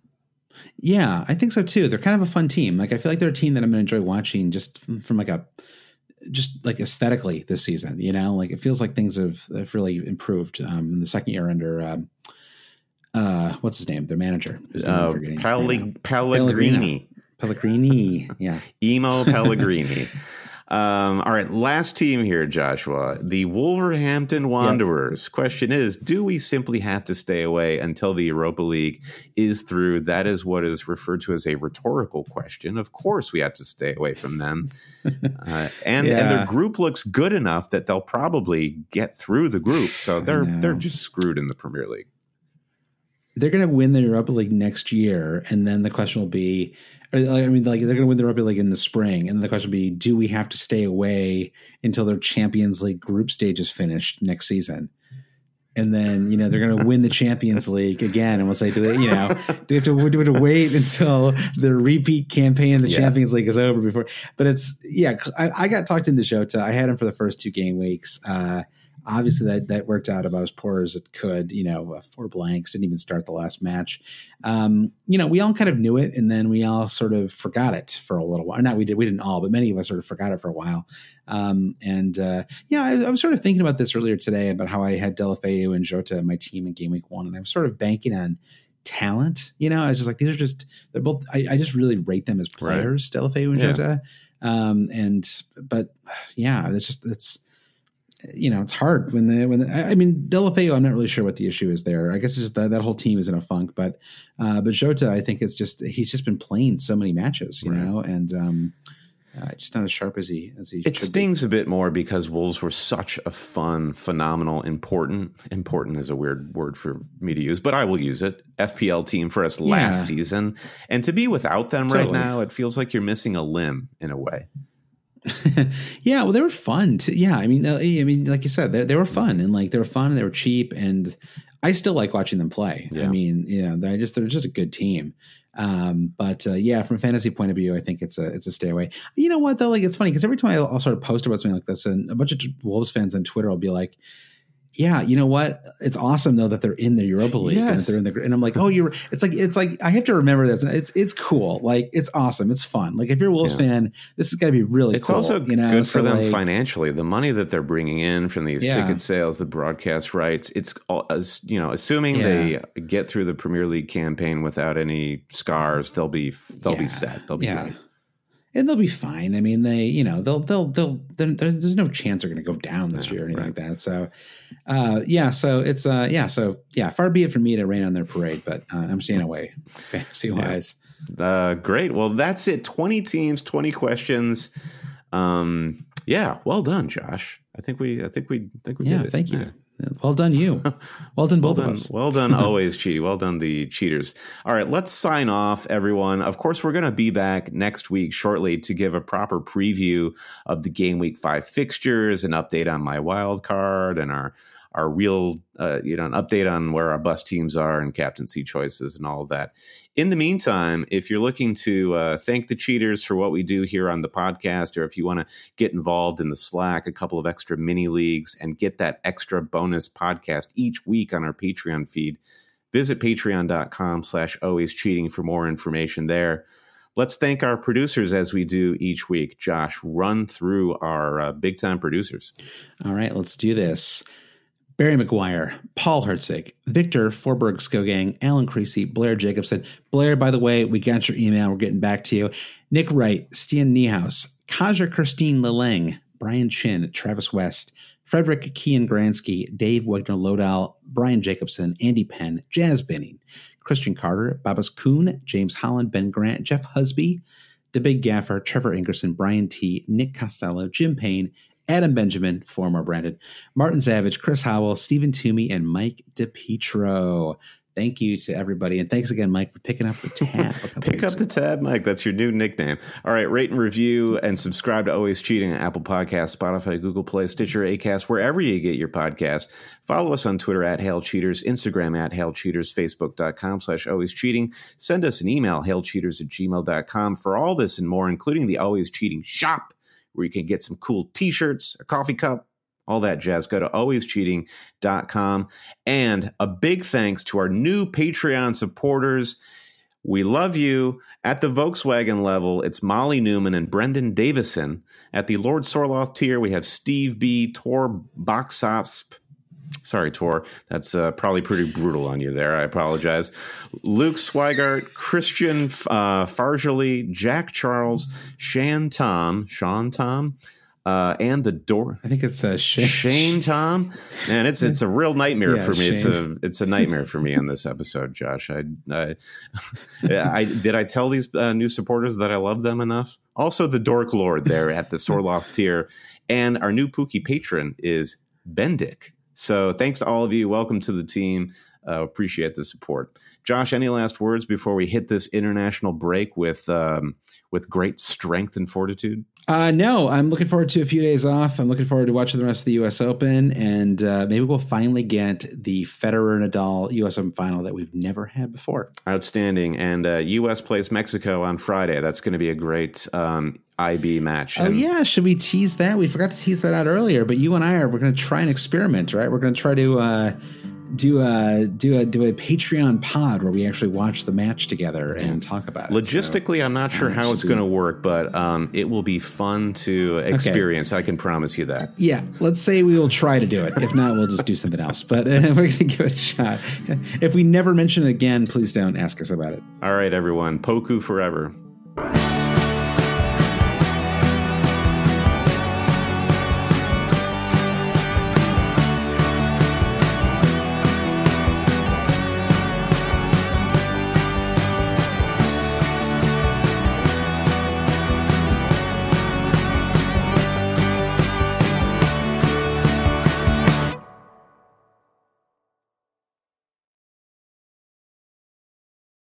Yeah, I think so too. They're kind of a fun team. Like I feel like they're a team that I'm going to enjoy watching just from, from like a just like aesthetically this season. You know, like it feels like things have, have really improved um, in the second year under um, uh, what's his name, their manager,
uh, Pelli- Pellegrini.
Pellegrini, yeah,
Emo Pellegrini. Um, all right, last team here, Joshua, the Wolverhampton Wanderers. Yep. Question is, do we simply have to stay away until the Europa League is through? That is what is referred to as a rhetorical question. Of course, we have to stay away from them. uh, and, yeah. and their group looks good enough that they'll probably get through the group. So they're they're just screwed in the Premier League.
They're going to win the Europa League next year, and then the question will be, I mean, like they're going to win the Europa League in the spring, and the question will be, do we have to stay away until their Champions League group stage is finished next season? And then, you know, they're going to win the Champions League again, and we'll say, do they, you know, do we have to, do we have to wait until the repeat campaign in the yeah. Champions League is over before? But it's, yeah, I, I got talked into Jota. I had him for the first two game weeks. Uh, obviously that, that worked out about as poor as it could, you know, uh, four blanks, didn't even start the last match. Um, you know, we all kind of knew it, and then we all sort of forgot it for a little while. Not we did, we didn't all, but many of us sort of forgot it for a while. Um, and uh, yeah, I, I was sort of thinking about this earlier today about how I had Deulofeu and Jota in my team in game week one, and I was sort of banking on talent. You know, I was just like, these are just, they're both, I, I just really rate them as players, right. Deulofeu and yeah. Jota. Um, and, but yeah, it's just, it's, you know, it's hard when the, when the, I mean, Deulofeu, I'm not really sure what the issue is there. I guess it's just that, that whole team is in a funk, but, uh, but Jota, I think it's just, he's just been playing so many matches, you right. know, and, um, Uh, just not as sharp as he as he.
It
should
stings
be.
a bit more because Wolves were such a fun, phenomenal, important. Important is a weird word for me to use, but I will use it. F P L team for us last yeah. season, and to be without them totally. right now, it feels like you're missing a limb in a way.
Yeah, well, they were fun. To, yeah, I mean, I mean, like you said, they they were fun, and like they were fun, and they were cheap, and I still like watching them play. Yeah. I mean, you know, they're just they're just a good team. Um, but uh, yeah, from a fantasy point of view, I think it's a it's a stay away. You know what though? Like it's funny because every time I'll, I'll sort of post about something like this, and a bunch of Wolves fans on Twitter will be like, "Yeah, you know what? It's awesome though that they're in the Europa League yes. and that they're in the." And I'm like, "Oh, you're." It's like it's like I have to remember that it's it's cool. Like it's awesome. It's fun. Like if you're a Wolves yeah. fan, this is got to be really.
It's
cool,
also
you know?
good
so
for them
like,
financially. The money that they're bringing in from these
yeah.
ticket sales, the broadcast rights. It's all, as you know, assuming yeah. they get through the Premier League campaign without any scars, they'll be they'll yeah. be set. They'll be
yeah.
great.
And they'll be fine. I mean, they, you know, they'll, they'll, they'll, there's, there's no chance they're going to go down this yeah, year or anything right. like that. So, uh, yeah, so it's, uh, yeah, so yeah, far be it from me to rain on their parade, but uh, I'm staying away fantasy wise.
Yeah. Uh, great. Well, that's it. twenty teams, twenty questions. Um, yeah, well done, Josh. I think we, I think we, I think we
yeah,
did it.
Thank you. Yeah. Well done, you. Well done, both
well done,
of us.
Well done, always, Cheaty. Well done, the cheaters. All right, let's sign off, everyone. Of course, we're going to be back next week shortly to give a proper preview of the game week five fixtures, an update on my wild card, and our our real, uh, you know, an update on where our bus teams are and captaincy choices and all of that. In the meantime, if you're looking to uh, thank the cheaters for what we do here on the podcast, or if you want to get involved in the Slack, a couple of extra mini leagues, and get that extra bonus podcast each week on our Patreon feed, visit patreon.com slash always cheating for more information there. Let's thank our producers as we do each week. Josh, run through our uh, big time producers.
All right, let's do this. Barry McGuire, Paul Herzig, Victor Forberg Skogang, Alan Creasy, Blair Jacobson. Blair, by the way, we got your email. We're getting back to you. Nick Wright, Stian Niehaus, Kaja Christine Leleng, Brian Chin, Travis West, Frederick Kean Gransky, Dave Wegner Lodal, Brian Jacobson, Andy Penn, Jazz Binning, Christian Carter, Babas Kuhn, James Holland, Ben Grant, Jeff Husby, The Big Gaffer, Trevor Ingerson, Brian T., Nick Costello, Jim Payne, Adam Benjamin, former Brandon, Martin Savage, Chris Howell, Stephen Toomey, and Mike DePietro. Thank you to everybody. And thanks again, Mike, for picking up the tab.
Pick up ago. the tab, Mike. That's your new nickname. All right. Rate and review and subscribe to Always Cheating on Apple Podcasts, Spotify, Google Play, Stitcher, Acast, wherever you get your podcast. Follow us on Twitter at Hail Cheaters, Instagram at Hail Cheaters, Facebook.com slash Always Cheating. Send us an email, hailcheaters at gmail dot com for all this and more, including the Always Cheating shop, where you can get some cool t-shirts, a coffee cup, all that jazz. Go to always cheating dot com. And a big thanks to our new Patreon supporters. We love you. At the Volkswagen level, it's Molly Newman and Brendan Davison. At the Lord Sorloth tier, we have Steve B., Tor Boxosp. Sorry, Tor. That's uh, probably pretty brutal on you there. I apologize. Luke Swigart, Christian uh, Farjali, Jack Charles, Shan Tom, Sean Tom, uh, and the door.
I think it's uh, Shane.
Shane Tom. Man, it's it's a real nightmare
yeah,
for me.
Shane.
It's a it's a nightmare for me on this episode, Josh. I I, I did I tell these uh, new supporters that I love them enough? Also, the Dork Lord there at the Sorloth tier, and our new Pookie patron is Bendick. So thanks to all of you. Welcome to the team. Uh, appreciate the support. Josh, any last words before we hit this international break with um, with great strength and fortitude?
Uh, no, I'm looking forward to a few days off. I'm looking forward to watching the rest of the U S Open, and uh, maybe we'll finally get the Federer-Nadal U S Open final that we've never had before.
Outstanding. And uh, U S plays Mexico on Friday. That's going to be a great um, I B match.
Oh,
and
yeah. Should we tease that? We forgot to tease that out earlier, but you and I are, we're going to try an experiment, right? We're going to try to uh, do a do a do a Patreon pod where we actually watch the match together and talk about it.
Logistically, so, I'm not sure how it's going to work, but um, it will be fun to experience. Okay. I can promise you that.
Yeah, let's say we will try to do it. If not, we'll just do something else. But uh, we're going to give it a shot. If we never mention it again, please don't ask us about it.
All right, everyone. Poku forever.